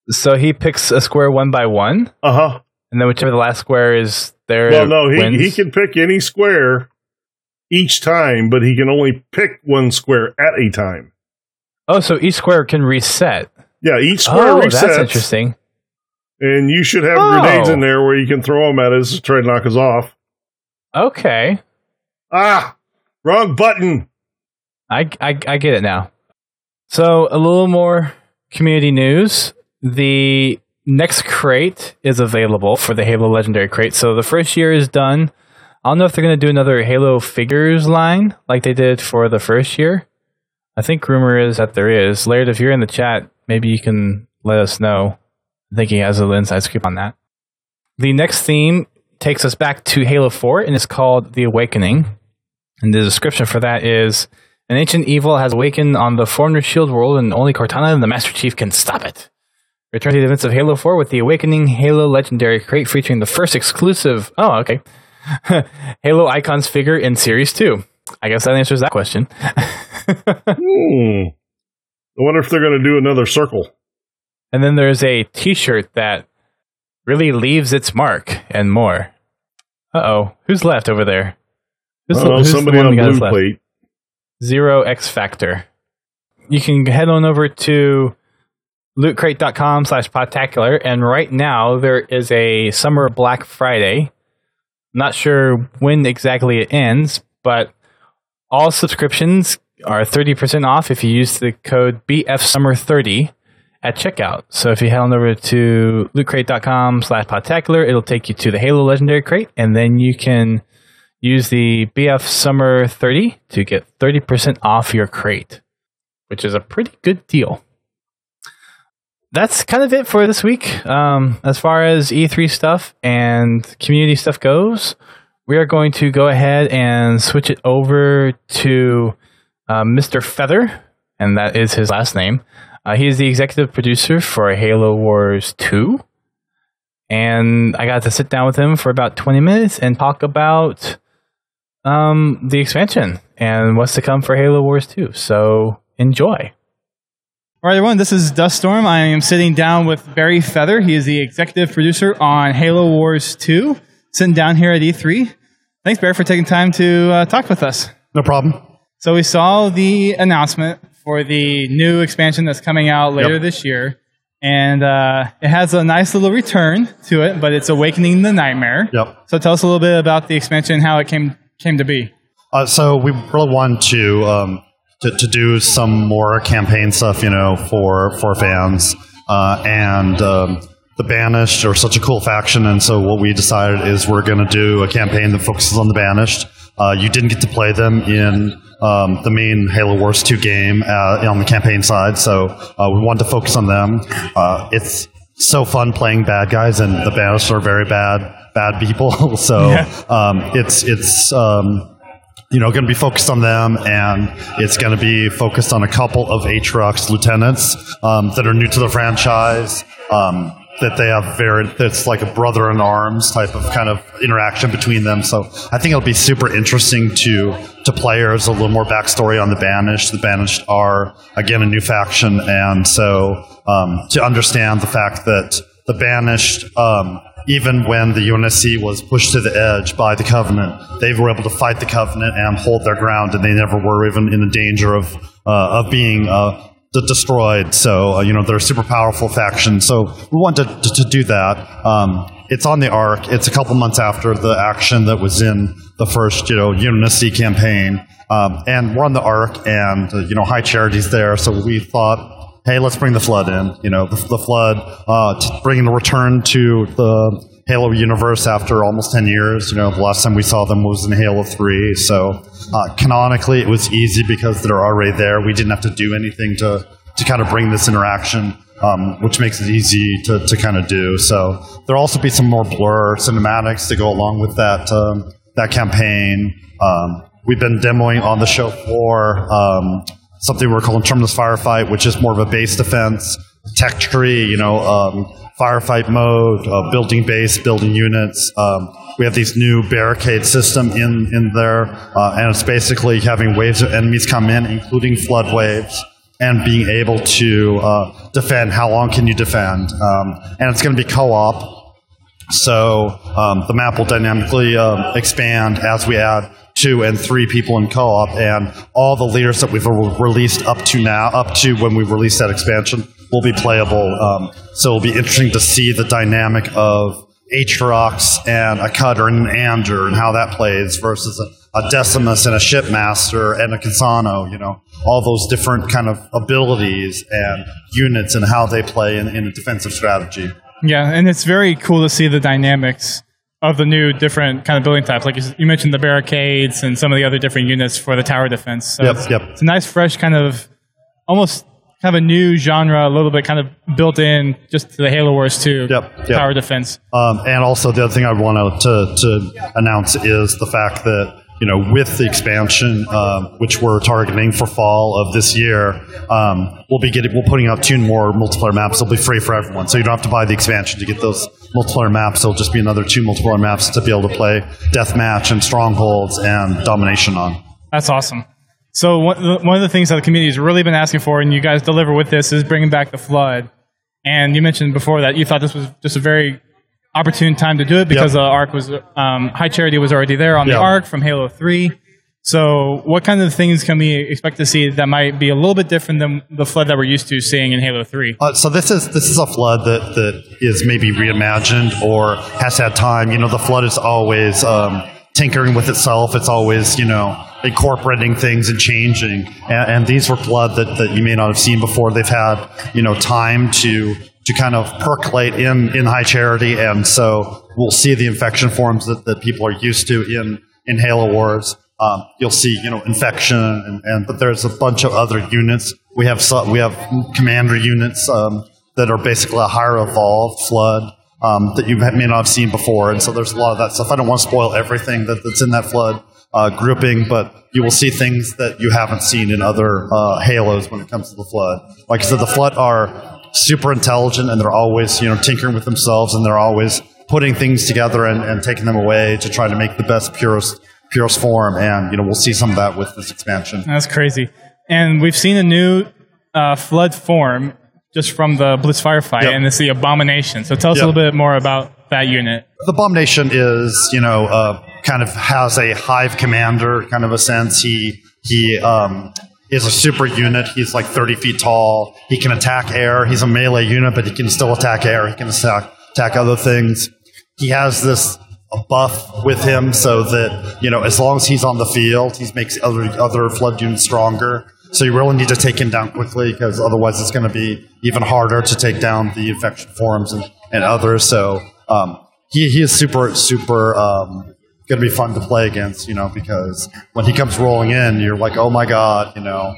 So he picks a square one by one? Uh-huh. And then whichever the last square is there. Well, no, he, wins. he can pick any square each time, but he can only pick one square at a time. Oh, so each square can reset. Yeah, each square oh, resets. That's interesting. And you should have oh. grenades in there where you can throw them at us to try to knock us off. Okay. Ah, wrong button. I, I, I get it now. So a little more community news. The next crate is available for the Halo Legendary Crate. So the first year is done. I don't know if they're going to do another Halo figures line like they did for the first year. I think rumor is that there is. Laird, if you're in the chat, maybe you can let us know. I think he has a little inside scoop on that. The next theme takes us back to Halo four, and it's called The Awakening. And the description for that is, an ancient evil has awakened on the Foreigner Shield world, and only Cortana and the Master Chief can stop it. Return to the events of Halo four with The Awakening Halo Legendary Crate featuring the first exclusive... Oh, okay. Halo Icons figure in Series two. I guess that answers that question. hmm. I wonder if they're going to do another circle. And then there's a t-shirt that really leaves its mark and more. Uh-oh. Who's left over there? Who's, oh, who's somebody the on blue blue plate. Zero X Factor. You can head on over to lootcrate.com slash podtacular, and right now there is a Summer Black Friday. Not sure when exactly it ends, but all subscriptions are thirty percent off if you use the code B F Summer thirty at checkout. So if you head on over to lootcrate.com slash podtacular, it'll take you to the Halo Legendary Crate, and then you can use the B F Summer thirty to get thirty percent off your crate, which is a pretty good deal. That's kind of it for this week. Um, as far as E three stuff and community stuff goes, we are going to go ahead and switch it over to uh, Mister Feather, and that is his last name. Uh, he is the executive producer for Halo Wars two, and I got to sit down with him for about twenty minutes and talk about um, the expansion and what's to come for Halo Wars two. So enjoy. All right, everyone, this is Duststorm. I am sitting down with Barry Feather. He is the executive producer on Halo Wars two, sitting down here at E three. Thanks, Barry, for taking time to uh, talk with us. No problem. So we saw the announcement for the new expansion that's coming out later Yep. this year, and uh, it has a nice little return to it, but it's Awakening the Nightmare. Yep. So tell us a little bit about the expansion and how it came came to be. Uh, so we really wanted to, um, to to do some more campaign stuff, you know, for for fans. Uh, and um, the Banished are such a cool faction, and so what we decided is we're going to do a campaign that focuses on the Banished. Uh, you didn't get to play them in um, the main Halo Wars two game uh, on the campaign side, so uh, we wanted to focus on them. Uh, it's so fun playing bad guys, and the Banished are very bad bad people. so Yeah. um, it's it's. Um, you know, going to be focused on them, and it's going to be focused on a couple of Aatrox lieutenants um, that are new to the franchise, um, that they have very, that's like a brother-in-arms type of kind of interaction between them. So I think it'll be super interesting to to players, a little more backstory on the Banished. The Banished are, again, a new faction, and so um, to understand the fact that the Banished... Um, even when the U N S C was pushed to the edge by the Covenant, they were able to fight the Covenant and hold their ground, and they never were even in the danger of uh, of being uh, d- destroyed. So, uh, you know, they're a super powerful faction. So we wanted to, to, to do that. Um, it's on the arc. It's a couple months after the action that was in the first, you know, U N S C campaign. Um, and we're on the arc, and, uh, you know, High Charity's there, so we thought, hey, let's bring the Flood in. You know, the, the Flood, uh, t- bringing a return to the Halo universe after almost ten years. You know, the last time we saw them was in Halo three. So, uh, canonically, it was easy because they're already there. We didn't have to do anything to, to kind of bring this interaction, um, which makes it easy to, to kind of do. So, there'll also be some more Blur cinematics to go along with that, um, that campaign. Um, we've been demoing on the show floor, um, something we're calling Terminus Firefight, which is more of a base defense tech tree, you know, um, firefight mode, uh, building base, building units. Um, we have these new barricade system in, in there, uh, and it's basically having waves of enemies come in, including flood waves, and being able to uh, defend. How long can you defend? Um, and it's going to be co-op, so um, the map will dynamically uh, expand as we add two and three people in co-op, and all the leaders that we've re- released up to now, up to when we release that expansion, will be playable. Um, so it'll be interesting to see the dynamic of Aatrox and a Cutter and an Ander and how that plays versus a, a Decimus and a Shipmaster and a Cassano, you know, all those different kind of abilities and units and how they play in, in a defensive strategy. Yeah, and it's very cool to see the dynamics of the new different kind of building types. Like you mentioned the barricades and some of the other different units for the tower defense. So yep, it's, yep. it's a nice, fresh kind of, almost kind of a new genre, a little bit kind of built in just to the Halo Wars two yep, yep. tower defense. Um, and also the other thing I want to, to announce is the fact that, you know, with the expansion, um, which we're targeting for fall of this year, um, we'll be getting, we're putting out two more multiplayer maps. They'll be free for everyone, so you don't have to buy the expansion to get those multiplayer maps. There'll just be another two multiplayer maps to be able to play Deathmatch and Strongholds and Domination on. That's awesome. So one one of the things that the community has really been asking for, and you guys deliver with this, is bringing back the Flood. And you mentioned before that you thought this was just a very opportune time to do it because yep. the Ark was um, High Charity was already there on the yep. Ark from Halo three. So what kind of things can we expect to see that might be a little bit different than the Flood that we're used to seeing in Halo three? Uh, so this is this is a Flood that, that is maybe reimagined or has had time. You know, the Flood is always um, tinkering with itself. It's always, you know, incorporating things and changing. And, and these were Flood that, that you may not have seen before. They've had, you know, time to to kind of percolate in, in High Charity, and so we'll see the infection forms that, that people are used to in, in Halo Wars. Um, you'll see, you know, infection, and, and but there's a bunch of other units. We have some, we have commander units um, that are basically a higher evolved Flood um, that you may not have seen before, and so there's a lot of that stuff. I don't want to spoil everything that, that's in that Flood uh, grouping, but you will see things that you haven't seen in other uh, Halos when it comes to the Flood. Like I said, the Flood are super intelligent, and they're always, you know, tinkering with themselves, and they're always putting things together and, and taking them away to try to make the best purest purest form. And you know, we'll see some of that with this expansion. That's crazy. And we've seen a new uh, Flood form just from the Blitz Firefight, yep. and it's the Abomination. So tell us yep. a little bit more about that unit. The Abomination is, you know, uh, kind of has a hive commander kind of a sense. He he. Um, is a super unit. He's like thirty feet tall. He can attack air. He's a melee unit, but he can still attack air. He can attack, attack other things. He has this a buff with him so that, you know, as long as he's on the field, he makes other other Flood units stronger. So you really need to take him down quickly, because otherwise it's going to be even harder to take down the infection forms and, and others. So um, he, he is super, super... Um, going to be fun to play against, you know, because when he comes rolling in, you're like, oh my god, you know,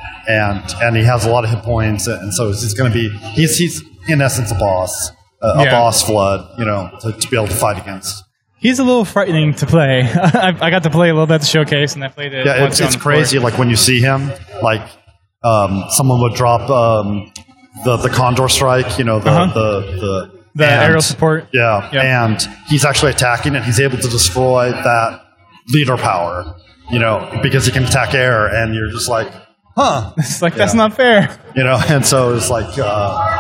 and and he has a lot of hit points, and so he's going to be, he's he's in essence a boss, uh, yeah. a boss Flood, you know, to, to be able to fight against. He's a little frightening to play. I, I got to play a little bit at the showcase, and I played it. Yeah, it's, it's crazy. Like when you see him, like um, someone would drop um, the the Condor Strike, you know, the uh-huh. the the. The and, aerial support. Yeah, yep. And he's actually attacking it. He's able to destroy that leader power, you know, because he can attack air, and you're just like, huh. It's like, yeah. that's not fair. You know, and so it's like, uh,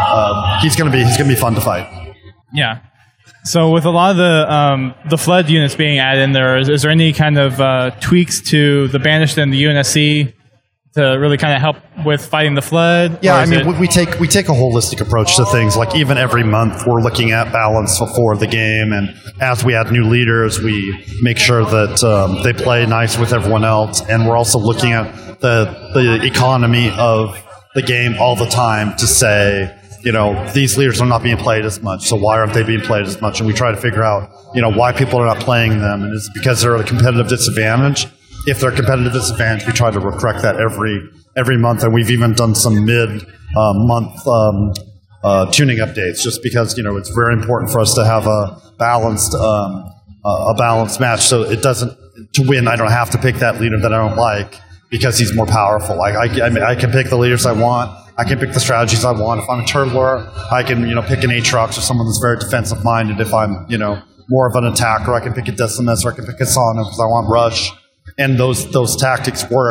uh, he's going to be he's gonna be fun to fight. Yeah. So with a lot of the um, the Flood units being added in there, is, is there any kind of uh, tweaks to the Banished and the U N S C to really kind of help with fighting the Flood? Yeah, I mean, it- we take we take a holistic approach to things. Like even every month, we're looking at balance for the game, and as we add new leaders, we make sure that um, they play nice with everyone else, and we're also looking at the the economy of the game all the time to say, you know, these leaders are not being played as much, so why aren't they being played as much? And we try to figure out, you know, why people are not playing them, and is it because they're at a competitive disadvantage? If they're a competitive disadvantage, we try to correct that every every month, and we've even done some mid-month uh, um, uh, tuning updates, just because, you know, it's very important for us to have a balanced um, uh, a balanced match. So it doesn't to win. I don't have to pick that leader that I don't like because he's more powerful. Like I, I, mean, I can pick the leaders I want. I can pick the strategies I want. If I'm a turtler, I can, you know, pick an Aatrox or someone that's very defensive minded. If I'm, you know, more of an attacker, I can pick a Decimus, or I can pick a Cassano because I want rush. And those those tactics work.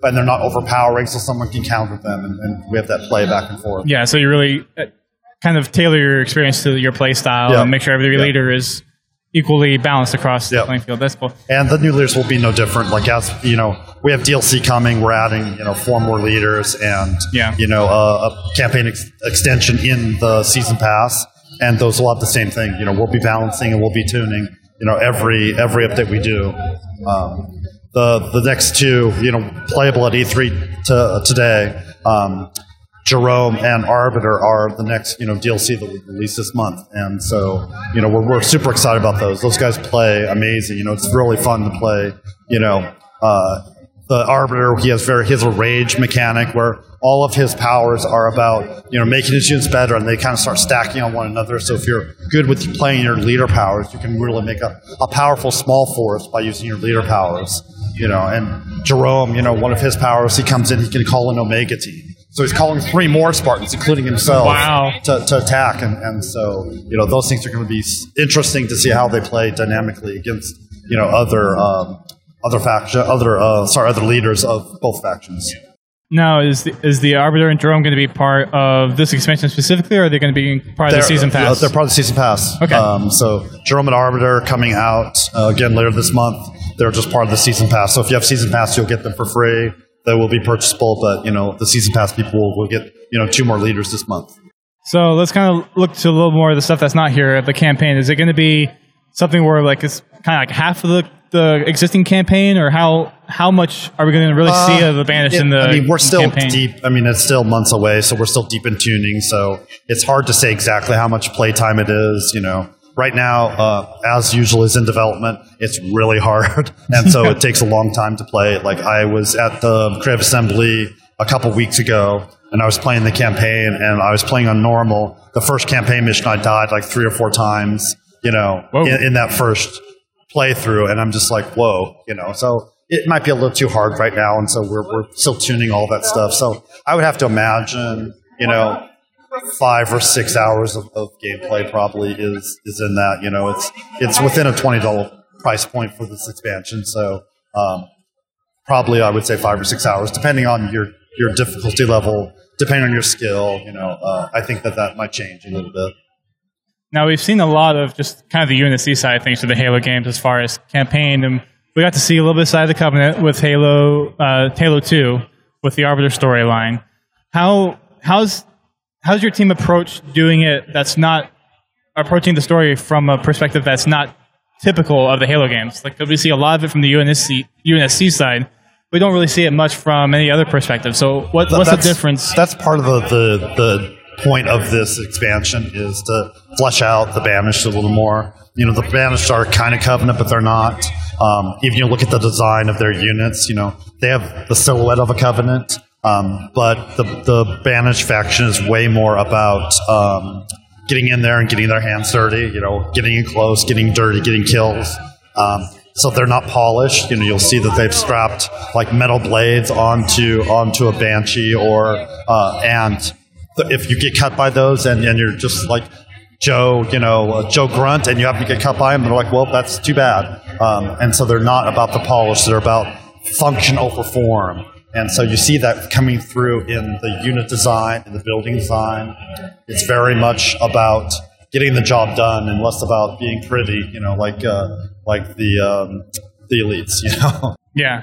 and they're not overpowering, so someone can counter them, and, and we have that play back and forth. Yeah, so you really uh, kind of tailor your experience to your play style Yeah. and make sure every Yeah. leader is equally balanced across Yeah. the playing field. That's cool. And the new leaders will be no different. Like as you know, we have D L C coming. We're adding you know four more leaders, and Yeah. you know uh, a campaign ex- extension in the season pass, and those will have the same thing. You know, we'll be balancing and we'll be tuning. You know, every every update we do. Um, the the next two, you know, playable at E three to, today. Um, Jerome and Arbiter are the next, you know, D L C that we release this month, and so you know we're we're super excited about those. Those guys play amazing. You know, it's really fun to play. You know, uh, the Arbiter he has very he has a rage mechanic where all of his powers are about you know making his units better, and they kind of start stacking on one another. So if you're good with playing your leader powers, you can really make a, a powerful small force by using your leader powers. You know, and Jerome, you know, one of his powers, he comes in, he can call an Omega team. So he's calling three more Spartans, including himself, Wow. to, to attack. And, and so, you know, those things are going to be s- interesting to see how they play dynamically against, you know, other um, other faction, other uh, sorry, other leaders of both factions. Now, is the, is the Arbiter and Jerome going to be part of this expansion specifically, or are they going to be part of the season pass? Uh, they're part of the season pass. Okay. Um, so Jerome and Arbiter coming out uh, again later this month. They're just part of the season pass. So if you have season pass, you'll get them for free. They will be purchasable, but you know the season pass people will, will get you know two more leaders this month. So let's kind of look to a little more of the stuff that's not here of the campaign. Is it going to be something where like it's kind of like half of the, the existing campaign, or how how much are we going to really Uh, see of the Banished it- in the I mean, we're still campaign? deep. I mean, it's still months away, so we're still deep in tuning. So it's hard to say exactly how much playtime it is. You know, right now, uh, as usual, is in development. It's really hard, and so it takes a long time to play. Like I was at the Creative Assembly a couple weeks ago, and I was playing the campaign, and I was playing on normal. The first campaign mission, I died like three or four times. You know, in, in that first playthrough, and I'm just like, whoa, you know. So it might be a little too hard right now, and so we're we're still tuning all that stuff. So I would have to imagine, you know, five or six hours of, of gameplay probably is is in that. You know, it's it's within a twenty dollar price point for this expansion. So um, probably I would say five or six hours, depending on your your difficulty level, depending on your skill. You know, uh, I think that that might change a little bit. Now, we've seen a lot of just kind of the U N S C side of things for the Halo games as far as campaign, and we got to see a little bit of side of the Covenant with Halo uh, Halo two with the Arbiter storyline. How how's how's your team approach doing it that's not approaching the story from a perspective that's not typical of the Halo games? Like, we see a lot of it from the U N S C U N S C side. We don't really see it much from any other perspective. So what, what's that's, the difference? That's part of the, the, the point of this expansion is to flesh out the Banished a little more. You know, the Banished are kind of Covenant, but they're not. Um, even you look at the design of their units, you know, they have the silhouette of a Covenant, um, but the, the Banished faction is way more about um, getting in there and getting their hands dirty, you know, getting in close, getting dirty, getting kills. Um, so they're not polished. You know, you'll see that they've strapped like metal blades onto onto a Banshee, or uh, and th- if you get cut by those and, and you're just like Joe, you know, uh, Joe Grunt, and you happen to get cut by him, they're like, well, that's too bad. Um, and so they're not about the polish; they're about function over form. And so you see that coming through in the unit design, in the building design. It's very much about getting the job done and less about being pretty, you know, like uh, like the um, the elites, you know. Yeah.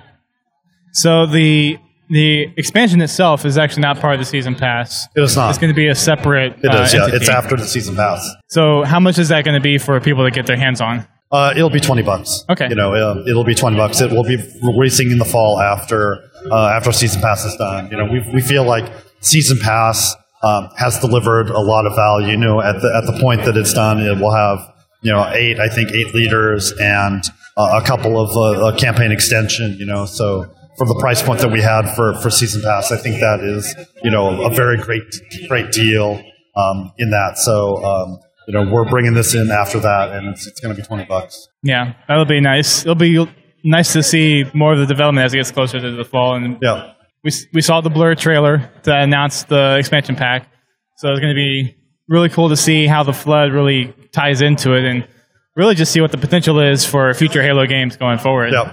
So the the expansion itself is actually not part of the season pass. It is not. It's going to be a separate. It is, uh, yeah. entity. It's after the season pass. So how much is that going to be for people to get their hands on? Uh, it'll be twenty bucks. Okay. You know, uh, it'll be twenty bucks. It will be releasing in the fall after uh, after season pass is done. You know, we we feel like season pass um, has delivered a lot of value. You know, at the at the point that it's done, it will have you know eight, I think eight leaders and uh, a couple of uh, a campaign extension. You know, so for the price point that we had for for season pass, I think that is you know a very great great deal um, in that. So. Um, You know, we're bringing this in after that, and it's, it's going to be twenty bucks. Yeah, that'll be nice. It'll be nice to see more of the development as it gets closer to the fall. And Yeah. we we saw the Blur trailer that announced the expansion pack, so it's going to be really cool to see how the Flood really ties into it, and really just see what the potential is for future Halo games going forward. Yeah.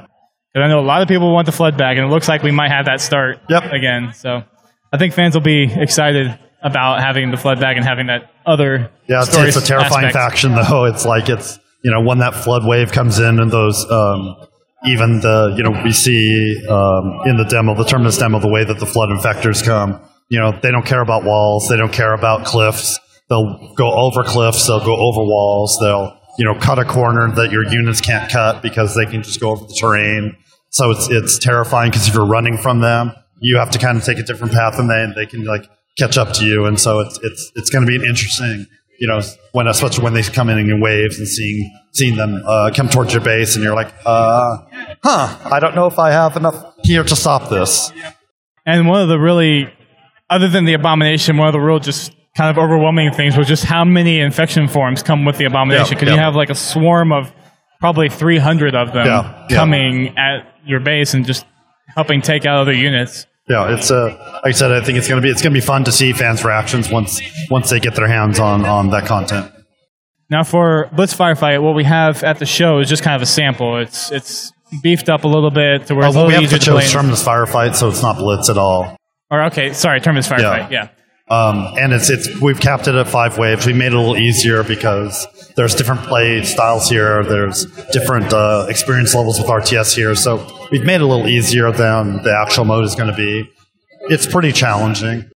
Because I know a lot of people want the flood back, and it looks like we might have that start Yep. again. So I think fans will be excited about having the flood back and having that other Yeah, it's, story it's a terrifying aspect. faction, though. It's like it's, you know, when that flood wave comes in and those, um, even the, you know, we see um, in the demo, the Terminus demo, the way that the flood infectors come, you know, they don't care about walls. They don't care about cliffs. They'll go over cliffs. They'll go over walls. They'll, you know, cut a corner that your units can't cut because they can just go over the terrain. So it's it's terrifying because if you're running from them, you have to kind of take a different path than they, and they can like catch up to you. And so it's it's it's going to be an interesting, you know, when especially when they come in in waves and seeing seeing them uh, come towards your base, and you're like, uh, huh, I don't know if I have enough here to stop this. And one of the really, other than the Abomination, one of the real just kind of overwhelming things was just how many infection forms come with the Abomination. Yep, Because yep. you have like a swarm of probably three hundred of them Yeah, yeah. coming at your base and just helping take out other units. Yeah, it's uh, like I said, I think it's gonna be it's gonna be fun to see fans' reactions once once they get their hands on on that content. Now for Blitz Firefight, what we have at the show is just kind of a sample. It's it's beefed up a little bit to where it's a Although we little have easier to to play. choose Terminus Firefight, so it's not Blitz at all. Or okay, sorry, Terminus Firefight, yeah. Um, and it's it's we've capped it at five waves. We made it a little easier because there's different play styles here. There's different uh, experience levels with R T S here, so we've made it a little easier than the actual mode is going to be. It's pretty challenging,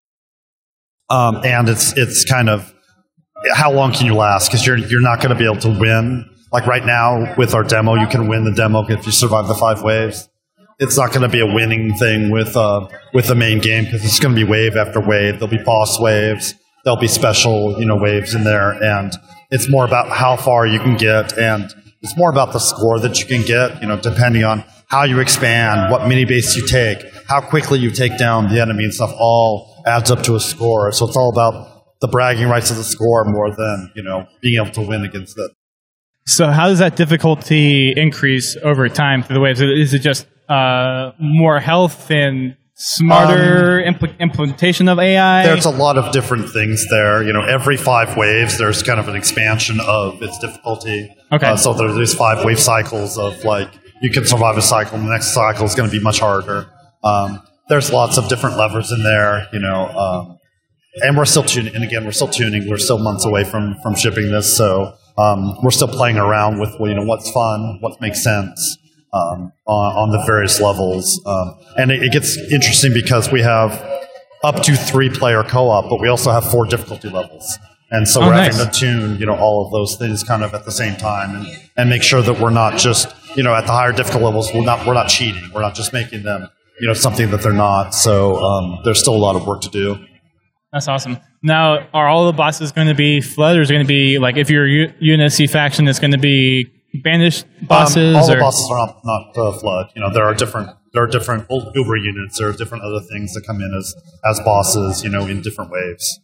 um, and it's it's kind of how long can you last? Because you're you're not going to be able to win. Like right now with our demo, you can win the demo if you survive the five waves. It's not going to be a winning thing with uh, with the main game because it's going to be wave after wave. There'll be boss waves. There'll be special, you know, waves in there, and it's more about how far you can get, and it's more about the score that you can get. You know, depending on how you expand, what mini base you take, how quickly you take down the enemy and stuff, all adds up to a score. So it's all about the bragging rights of the score more than, you know, being able to win against it. So how does that difficulty increase over time through the waves? Is it just uh, more health and smarter um, impl- implementation of A I? There's a lot of different things there. You know, every five waves, there's kind of an expansion of its difficulty. Okay. Uh, so there's these five wave cycles of like, you can survive a cycle, and the next cycle is going to be much harder. Um, there's lots of different levers in there, you know, um, and we're still tuning. And again, we're still tuning. We're still months away from from shipping this, so um, we're still playing around with, you know, what's fun, what makes sense um, on, on the various levels. Um, and it, it gets interesting because we have up to three player co-op, but we also have four difficulty levels. And so oh, we're nice. having to tune, you know, all of those things kind of at the same time, and, and make sure that we're not just, you know, at the higher difficult levels, we're not we're not cheating. We're not just making them, you know, something that they're not. So um, there's still a lot of work to do. That's awesome. Now, are all the bosses going to be flood, or is it going to be like if you're U- Unity faction, it's going to be banished bosses? Um, all or? the bosses are not, not uh, flood. You know, there are different there are different Uber units. There are different other things that come in as as bosses. You know, in different waves.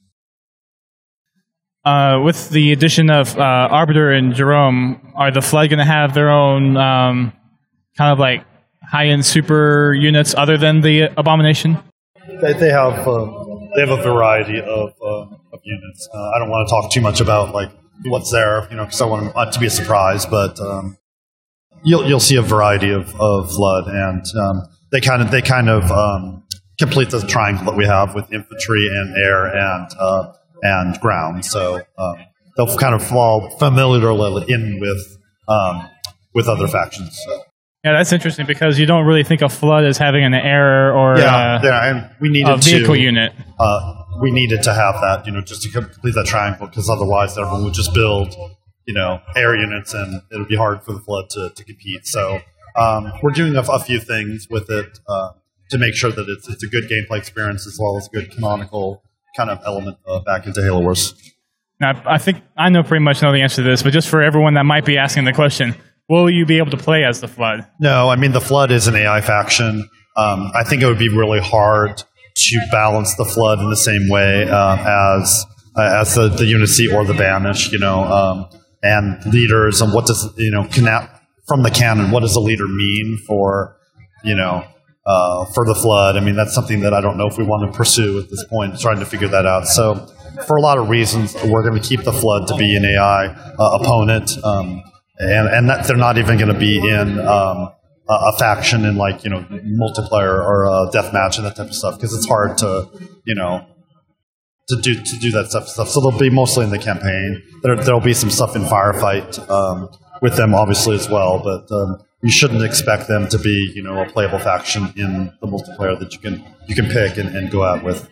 Uh, with the addition of uh, Arbiter and Jerome, are the Flood going to have their own um, kind of like high-end super units other than the Abomination? They, they have um, they have a variety of uh, of units. Uh, I don't want to talk too much about like what's there, you know, because I want it to be a surprise. But um, you'll you'll see a variety of, of Flood, and um, they kind of they kind of um, complete the triangle that we have with infantry and air and uh, and ground. So um, they'll kind of fall familiarly in with um, with other factions. So. Yeah, that's interesting because you don't really think of Flood as having an air or yeah, uh, yeah, and we needed a vehicle to, unit. Uh, we needed to have that, you know, just to complete that triangle, because otherwise everyone would just build, you know, air units, and it would be hard for the Flood to, to compete. So um, we're doing a, a few things with it uh, to make sure that it's it's a good gameplay experience as well as a good canonical kind of element uh, back into Halo Wars. Now, I think I know pretty much know the answer to this, but just for everyone that might be asking the question, will you be able to play as the Flood? No, I mean, the Flood is an A I faction. Um, I think it would be really hard to balance the Flood in the same way uh, as uh, as the, the Unity or the Banish, you know, um, and leaders, and what does, you know, cana- from the canon, what does a leader mean for, you know, uh, for the Flood? I mean, that's something that I don't know if we want to pursue at this point, trying to figure that out. So for a lot of reasons, we're going to keep the Flood to be an A I uh, opponent, um, and, and that they're not even going to be in um, a, a faction in like you know multiplayer or uh, deathmatch and that type of stuff because it's hard to you know to do to do that stuff. stuff. So they'll be mostly in the campaign. There there'll be some stuff in Firefight um, with them obviously as well, but um, you shouldn't expect them to be you know a playable faction in the multiplayer that you can you can pick and, and go out with.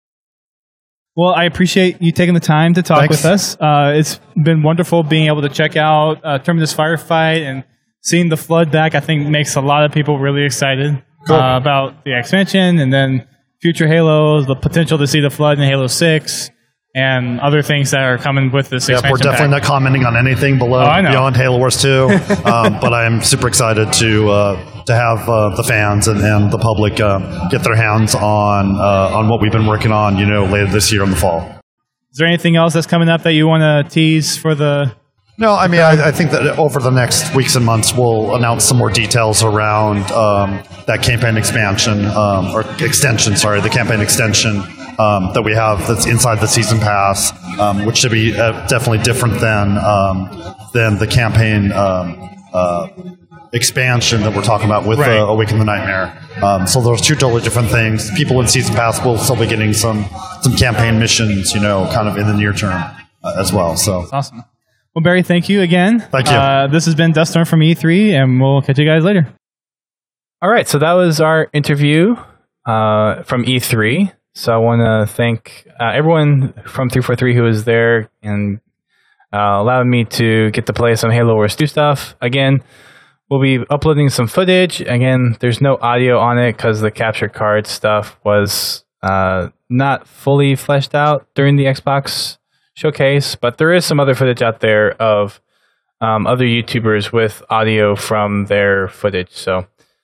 Well, I appreciate you taking the time to talk Thanks. with us. Uh, it's been wonderful being able to check out uh, Terminus Firefight and seeing the Flood back. I think makes a lot of people really excited Cool. uh, about the expansion and then future Halos, the potential to see the Flood in Halo six, and other things that are coming with this Yeah, expansion. we're definitely pack. not commenting on anything below Oh, I know. beyond Halo Wars two, um, but I am super excited to uh, to have uh, the fans and, and the public uh, get their hands on uh, on what we've been working on, you know, later this year in the fall. Is there anything else that's coming up that you want to tease for the? No, I mean, I, I think that over the next weeks and months, we'll announce some more details around um, that campaign expansion um, or extension. Sorry, the campaign extension. Um, that we have that's inside the season pass, um, which should be uh, definitely different than um, than the campaign um, uh, expansion that we're talking about with Right. uh, Awaken the Nightmare. Um, so those two totally different things. People in season pass will still be getting some some campaign missions, you know, kind of in the near term uh, as well. So Awesome. Well, Barry, thank you again. Thank you. Uh, this has been Duststorm from E three, and we'll catch you guys later. All right, so that was our interview uh, from E three. So I want to thank uh, everyone from three forty-three who was there and uh, allowed me to get to play some Halo Wars two stuff. Again, we'll be uploading some footage. Again, there's no audio on it because the capture card stuff was uh, not fully fleshed out during the Xbox showcase, but there is some other footage out there of um, other YouTubers with audio from their footage. So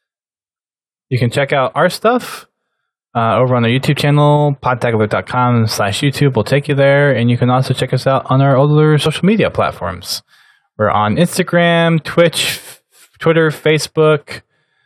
you can check out our stuff. Uh, over on our YouTube channel, podtacular.com slash YouTube will take you there, and you can also check us out on our other social media platforms. We're on Instagram, Twitch, f- Twitter, Facebook,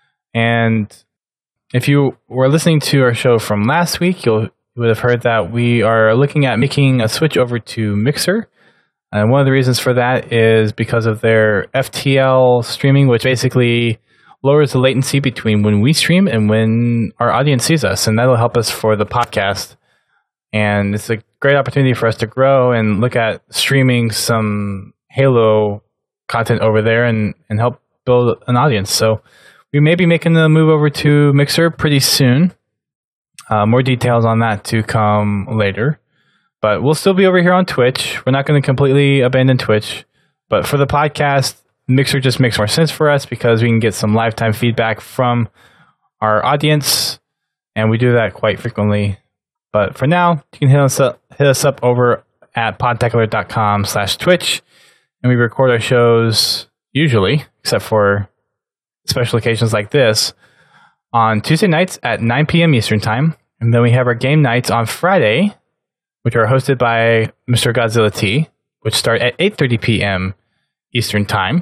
and if you were listening to our show from last week, you'll, you would have heard that we are looking at making a switch over to Mixer, and one of the reasons for that is because of their F T L streaming, which basically lowers the latency between when we stream and when our audience sees us, and that'll help us for the podcast. And it's a great opportunity for us to grow and look at streaming some Halo content over there and, and help build an audience. So we may be making the move over to Mixer pretty soon. Uh, more details on that to come later. But we'll still be over here on Twitch. We're not going to completely abandon Twitch. But for the podcast, Mixer just makes more sense for us because we can get some lifetime feedback from our audience, and we do that quite frequently. But for now, you can hit us up, hit us up over at podtacular.com slash Twitch, and we record our shows usually, except for special occasions like this, on Tuesday nights at nine p.m. Eastern Time, and then we have our game nights on Friday, which are hosted by Mister Godzilla T, which start at eight thirty p.m. Eastern Time.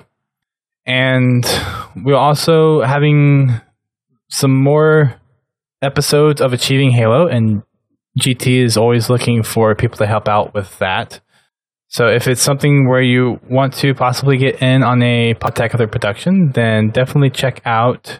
And we're also having some more episodes of Achieving Halo, and G T is always looking for people to help out with that. So if it's something where you want to possibly get in on a Podtacular production, then definitely check out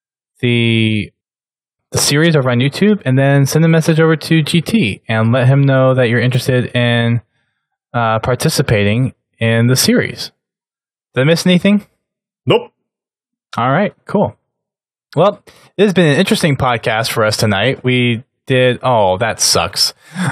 the the series over on YouTube, and then send a message over to G T and let him know that you're interested in uh, participating in the series. Did I miss anything? Nope. All right, cool. Well, it has been an interesting podcast for us tonight. We did, oh, that sucks.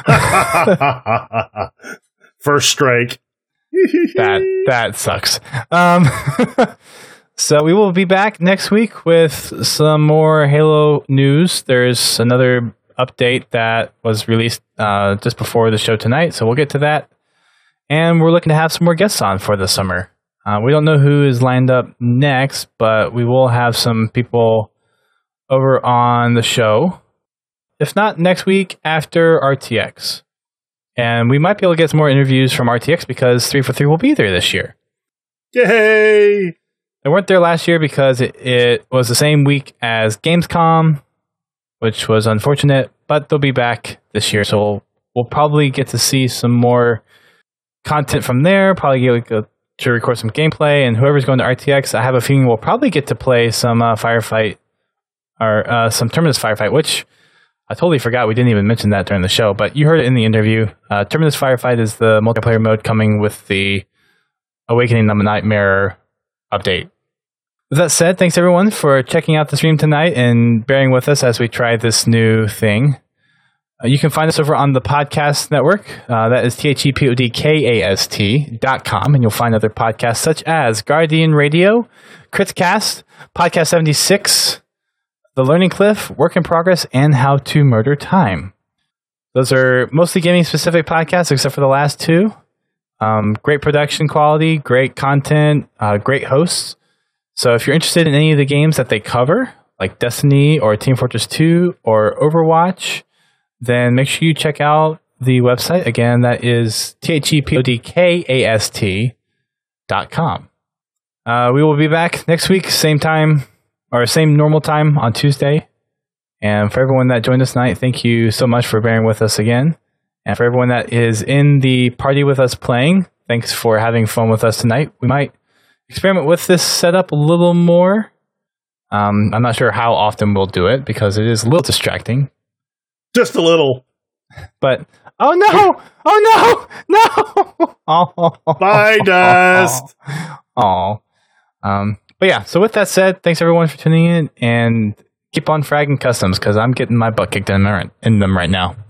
First strike. that that sucks. Um, so we will be back next week with some more Halo news. There's another update that was released uh, just before the show tonight, so we'll get to that. And we're looking to have some more guests on for the summer. Uh, we don't know who is lined up next, but we will have some people over on the show. If not next week, after R T X. And we might be able to get some more interviews from R T X because three forty-three will be there this year. Yay! They weren't there last year because it, it was the same week as Gamescom, which was unfortunate, but they'll be back this year. So we'll, we'll probably get to see some more content from there, probably get like a to record some gameplay, and whoever's going to R T X, I have a feeling we'll probably get to play some uh, Firefight, or uh, some Terminus Firefight, which I totally forgot we didn't even mention that during the show, but you heard it in the interview. Uh, Terminus Firefight is the multiplayer mode coming with the Awakening of a Nightmare update. With that said, thanks everyone for checking out the stream tonight and bearing with us as we try this new thing. Uh, you can find us over on the podcast network. Uh, that is T H E P O D K A S T dot com, and you'll find other podcasts such as Guardian Radio, Critcast, Podcast seventy-six, The Learning Cliff, Work in Progress, and How to Murder Time. Those are mostly gaming-specific podcasts, except for the last two. Um, great production quality, great content, uh, great hosts. So if you're interested in any of the games that they cover, like Destiny or Team Fortress two or Overwatch, then make sure you check out the website. Again, that is T H E P O D K A S T dot com. Uh, we will be back next week, same time, or same normal time on Tuesday. And for everyone that joined us tonight, thank you so much for bearing with us again. And for everyone that is in the party with us playing, thanks for having fun with us tonight. We might experiment with this setup a little more. Um, I'm not sure how often we'll do it because it is a little distracting. Just a little. But, oh no! Oh no! No! Oh, bye, Dust! Oh. Um, but yeah, so with that said, thanks everyone for tuning in, and keep on fragging customs because I'm getting my butt kicked in them right now.